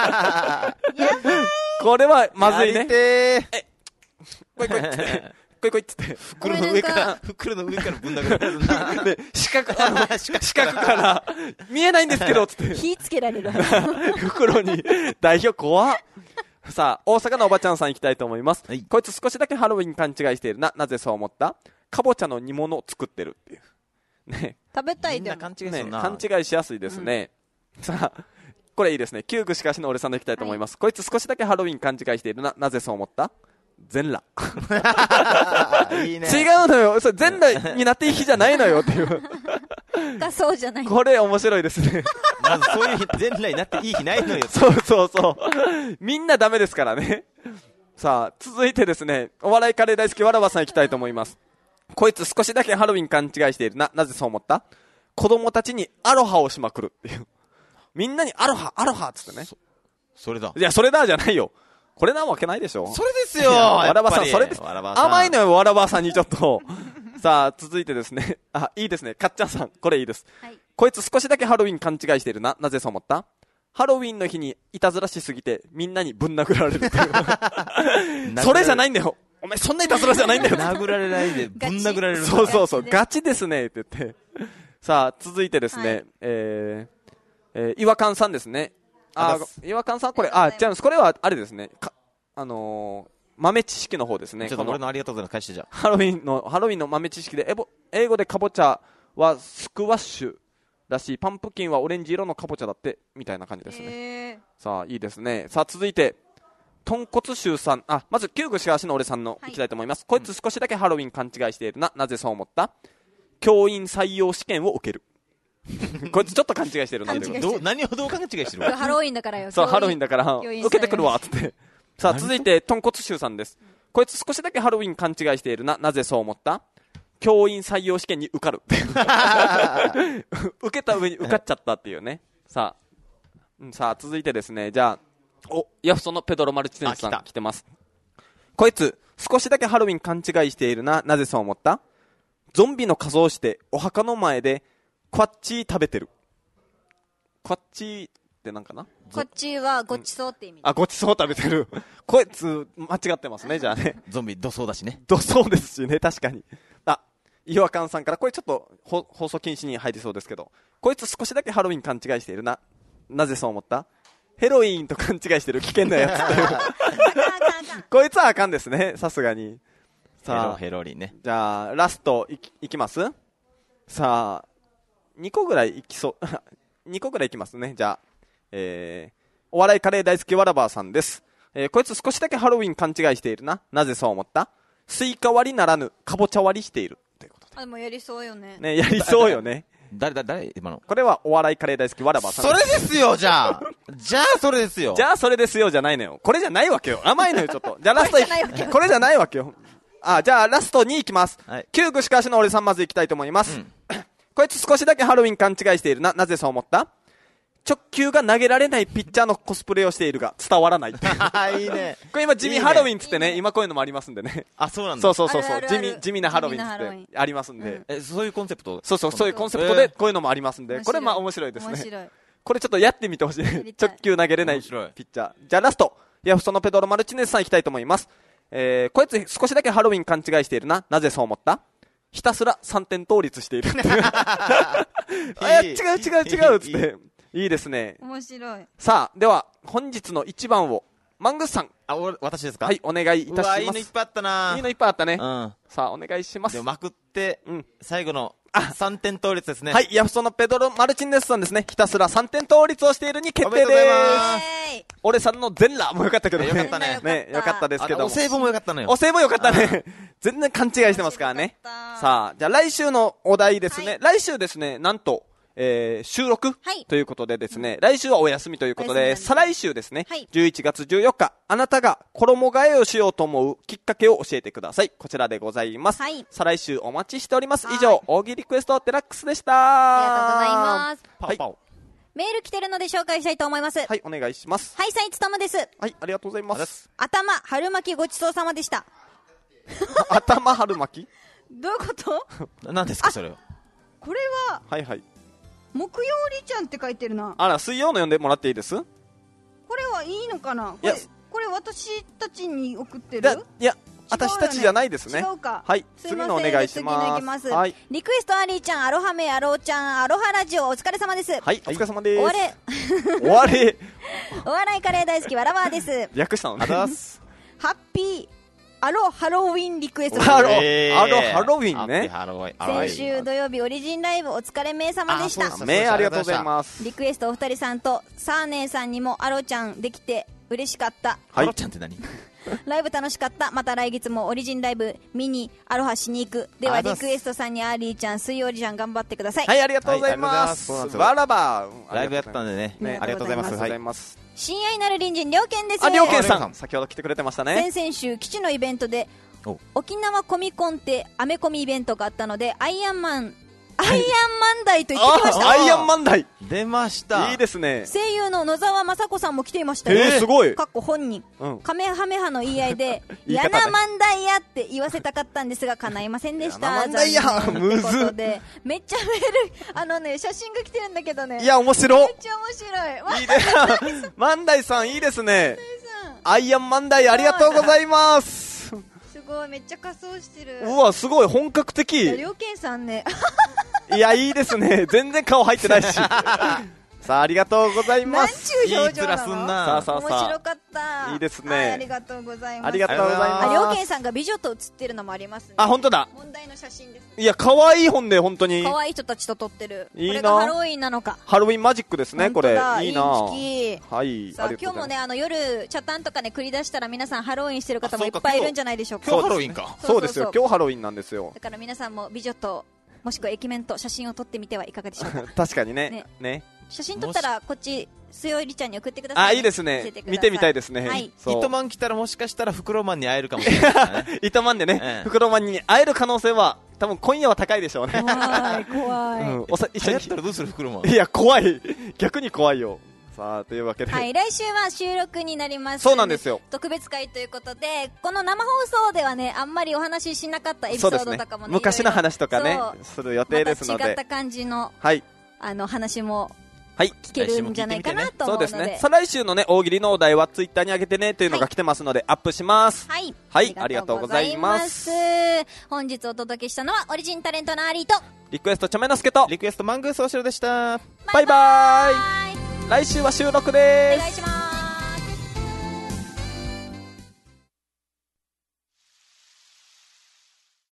B: これはまずいね。
C: え、
B: こいこいっつって。こいこいっつって。
C: 袋の上から、袋の上からぶん殴られるな。
B: で、四角、あの、四角から、見えないんですけど、つって。
A: 火つけられる。
B: 袋に、代表怖っ。さあ、大阪のおばちゃんさん行きたいと思います。はい、こいつ少しだけハロウィン勘違いしているな。なぜそう思った？かぼちゃの煮物を作ってるっていう。ね。
A: 食べたいでも。
C: 勘違いするな。
B: 勘違いしやすいですね。うん、さあ、これいいですね。旧具しかしの俺さんの行きたいと思います。はい、こいつ少しだけハロウィン勘違いしているな。なぜそう思った？全裸。
C: いいね。
B: 違うのよ。それ全裸になっていい日じゃないのよっていう。
A: だそうじゃない。
B: これ面白いですね。
C: まずそういう日、全裸になっていい日ないのよ。
B: そうそうそう。みんなダメですからね。 さあ、続いてですね、お笑いカレー大好きわらばさん行きたいと思います。こいつ少しだけハロウィン勘違いしているな。なぜそう思った？子供たちにアロハをしまくるっていう。みんなにアロハ、アロハっつってね。そ、
C: それだ。
B: いや、それだじゃないよ。これなわけないでしょ。
C: それですよ。
B: わらばさん、それです。
C: わらばさん
B: 甘いのよ、わらばさんにちょっと。さあ、続いてですね。あ、いいですね。かっちゃんさん、これいいです。はい、こいつ少しだけハロウィン勘違いしているな。なぜそう思った？ハロウィンの日にいたずらしすぎてみんなにぶん殴られるっていうそれじゃないんだよ。お前そんないたずらじゃないんだよ。
C: 殴られないでぶん殴られる。
B: そうそうそう、ガチですねって言って。さあ、続いてですね、はい、えー、えー、岩勘さんですね。あ、岩勘さんこれ、あ、違うんです。これはあれですね。かあのー、豆知識の方ですね。
C: ちょっと俺のありがとうございます。返してじゃあ。
B: ハロウィンの、ハロウィンの豆知識で、えぼ英語でかぼちゃはスクワッシュらしい、パンプキンはオレンジ色のかぼちゃだってみたいな感じですね。さあ、いいですね。さあ、続いて豚骨臭さん、あ、まず旧具しかしの俺さんのいきたいと思います、はい、こいつ少しだけハロウィン勘違いしているな。なぜそう思った？教員採用試験を受けるこいつちょっと勘違いしてるな。
C: ど何をどう勘違いしてる
A: ハロウィンだからよ。
B: そう、ハロウィンだから受けてくるわっつってさあ、続いて豚骨臭さんです。こいつ少しだけハロウィン勘違いしているな。なぜそう思った？教員採用試験に受かる受けた上に受かっちゃったっていうね。さあ、うん、さあ続いてですね、じゃあ、お、ヤフソのペドロマルチネスさん来てます。こいつ少しだけハロウィン勘違いしているな。なぜそう思った？ゾンビの仮装してお墓の前でクワッチー食べてる。クワッチーってなんかな？
A: こっちはごちそうって意味。
B: あ、ごちそう食べてるこいつ間違ってますね。じゃあね、
C: ゾンビ土葬だしね。
B: 土葬ですしね、確かに。あ、岩勘さんから、これちょっと放送禁止に入りそうですけど、こいつ少しだけハロウィン勘違いしているな。なぜそう思った？ヘロインと勘違いしてる危険なやつというこいつはあかんですね、さすがに。
C: さあ、ヘロヘロリンね。
B: じゃあラストい き, いきます。さあにこぐらいいきそうにこぐらいいきますね。じゃあ、えー、お笑いカレー大好きわらばーさんです。えー、こいつ少しだけハロウィン勘違いしているな。なぜそう思った？スイカ割りならぬかぼちゃ割りしているということで。
A: あ、でもやりそうよね。
B: ね、やりそうよね。
C: 誰誰誰今の。
B: これはお笑いカレー大好きわらばさん。
C: それですよ、じゃあ。じゃあそれですよ。
B: じゃあそれですよじゃないのよ。これじゃないわけよ。甘いのよちょっと。じゃあラストいこれじゃないわけよ。あ、じゃあラストに行きます。はい、旧具しかしの俺さんまず行きたいと思います。うん、こいつ少しだけハロウィン勘違いしているな。なぜそう思った？直球が投げられないピッチャーのコスプレをしているが伝わらないっていう
C: いいね。
B: これ今地味ハロウィンつってね、いいね、今こういうのもありますんでね。
C: あ、そうなんだ。
B: そうそうそうそう、
A: あるあるある
B: 地味地味なハロウィンつってありますんで、うん、
C: え、そういうコンセプト。
B: そうそう、そういうコンセプトでこういうのもありますんで、えー、これまあ面白いですね。面白い。これちょっとやってみてほしい直球投げれないピッチャー。じゃあラスト、ヤフソのペドロマルチネスさん行きたいと思います。えー、こいつ少しだけハロウィン勘違いしているな。なぜそう思った？ひたすらさんてん倒立しているあ、違う違う違うっつっていいですね。
A: 面白い。
B: さあ、では本日の一番をマングスさん。
C: あ、俺私ですか？
B: はい、お願いいたします。うわ、
C: いいのいっぱいあったな。
B: いいのいっぱいあったね。
C: うん。
B: さあ、お願いします。
C: でもまくって、うん、最後の
B: あ
C: さんてん倒立ですね。
B: はい、ヤフソのペドロマルチンネスさんですね。ひたすらさんてん倒立をしているに決定です。俺さんの全裸もよかったけどね。
C: よかったね。
B: ね、よかったですけども。
C: お歳暮もよかったのよ。
B: お歳暮よかったね。全然勘違いしてますからね。さあ、じゃあ来週のお題ですね。はい、来週ですね、なんと、えー、収録、はい、ということでですね、来週はお休みということで、再来週ですね、はい、じゅういちがつじゅうよっか、あなたが衣替えをしようと思うきっかけを教えてください。こちらでございます。はい、再来週お待ちしております。以上、大喜利リクエストデラックスでした。
A: ありがとうございます。
B: パオパオ、はい、
A: メール来てるので紹介したいと思います。
B: はい、お願いします。
A: はい、さいつともです。
B: はい、ありがとうございます。
A: 頭、春巻きごちそうさまでした。
B: 頭、春巻き
A: どういうこと
C: 何ですか、それは。
A: これは、
B: はいはい。
A: 木曜りちゃんって書いてるな。
B: あら、水曜の読んでもらっていいです？
A: これはいいのかな。これ、これ私たちに送ってる？
B: いや、私たちじゃないですね。
A: 違うか。
B: はい、次のお願いします。
A: 次のいきます。
B: はい。
A: リクエストアリーちゃん、アロハメ、アローちゃん、アロハラジオ、お疲れ様です。
B: はい、お疲れ様です。
A: 終われ。
B: 終われ。
A: お笑いカレー大好き、わらわーです。
B: 略したのね。
A: ハッピー。アロハロウィンリクエスト。
B: アロ、えー、アロハロウィンね。
A: 先週土曜日オリジンライブお疲れ名様でした。
B: 名ありがとうございます。
A: リクエストお二人さんとサーネーさんにもアロちゃんできて嬉しかった。
C: はい、アロちゃんって何？
A: ライブ楽しかった。また来月もオリジンライブ見にアロハしに行く。ではリ
C: ありがとうございます
A: クエストさんにアーリーちゃん、水曜リちゃん頑張ってください。
B: はい、ありがとうございます。
C: はいありがとうございます
B: わらば。
C: ライブやったんでね。
A: ね
C: ありがとうございます。
B: ありがとうござ
C: はいい。
B: ます。
A: 親愛なる隣人、りょうけんです。
B: あ、りょうけんさん。
C: りょうけん
B: 先ほど来てくれてましたね。
A: 先々週、基地のイベントで
C: お
A: 沖縄コミコンってアメコミイベントがあったので、アイアンマン、アイアンマンダイと言ってきました。
B: あ、アイアンマンダイ。
C: 出ました。
B: いいですね。
A: 声優の野沢雅子さんも来ていましたよ。
B: えー、すごい。
A: かっこ本人。
B: うん。
A: カメハメハの言い合いで、
B: 言い方ね
A: ヤナマンダイヤって言わせたかったんですが、叶いませんでした。
B: ヤナマンダイヤ
A: 残念
B: むずっ
A: ってことで、めっちゃメール、あのね、写真が来てるんだけどね。
B: いや、面白
A: めっちゃ面白い。
B: いいね。マンダイさん、いいですね。アイアンマンダイ、ありがとうございます。
A: すごい、めっちゃ仮装してる。
B: うわ、すごい、本格的。
A: りょうけんさんね。
B: いや、いいですね。全然顔入ってないし。さあ、ありがとうござい
A: なん
B: ます。
A: ちゅう表情なの。
C: いい面すんな
B: さあさあさあ
A: 面白かった。
B: いいですね
A: はい、ありがとうございます。
B: ありがとうございます。
A: あ、りょうけんさんが美女と写ってるのもありますね。
B: あ、本当だ。
A: 問題の写真ですね。
B: いや、可愛い本で、本当に。
A: 可愛い人たちと撮ってる。
B: いいな
A: これがハロウィンなのか。
B: ハロウィンマジックですね、これ。
A: 本当だ
B: いいな
A: インチキ
B: はい。
A: さあ、
B: りがとうございます
A: 今日もね、あの夜、チャタンとかね、繰り出したら皆さんハロウィンしてる方も
C: あそうか
A: いっぱいいるんじゃないでしょうか。
C: 今日ハロウィンか。
B: そうですよ。今日ハロウィンなんですよ。
A: だから皆さんも美女と、もしくは駅面と写真を撮ってみてはいかがでしょうか。
B: 確かにね
A: ね。
B: ね。
A: 写真撮ったら、こっち、水曜りちゃんに送ってください、
B: あ、いいですね。見てみたいですね。
A: はい。
B: そう。
C: 糸満来たらもしかしたら袋マンに会えるかもしれないからね。
B: 糸満でね
C: え、え
B: 袋マンに会える可能性は、多分今夜は高いでしょうね。
A: 怖い、怖い。
B: うん。おさ、一緒に
C: 流行っ。たらどうする袋マン。
B: いや、怖い。逆に怖いよ。さあ、というわけで。
A: はい、来週は収録になります。
B: そうなんですよ。
A: 特別会ということで、この生放送ではね、あんまりお話ししなかったエピソー
B: そうですね
A: ドとかもね。
B: 昔の話とかね
A: そう、
B: する予定ですので
A: また違った。感じの、
B: はい。
A: あの、話も
B: はい。
A: 聞けるんじゃないかなと思うので。
B: そうですね。再来週のね、大喜利のお題はツイッターに上げてねというのが来てますので、アップします。
A: はい。
B: はいありがとうございます
A: ありがとうございます本日お届けしたのは、オリジンタレントのアリーと、
B: リクエストちゃめなすけと、
C: リクエストマングースおしろでした。
B: バイバーイ。
A: バイ
B: 来週は収録でーす。
A: お願いします。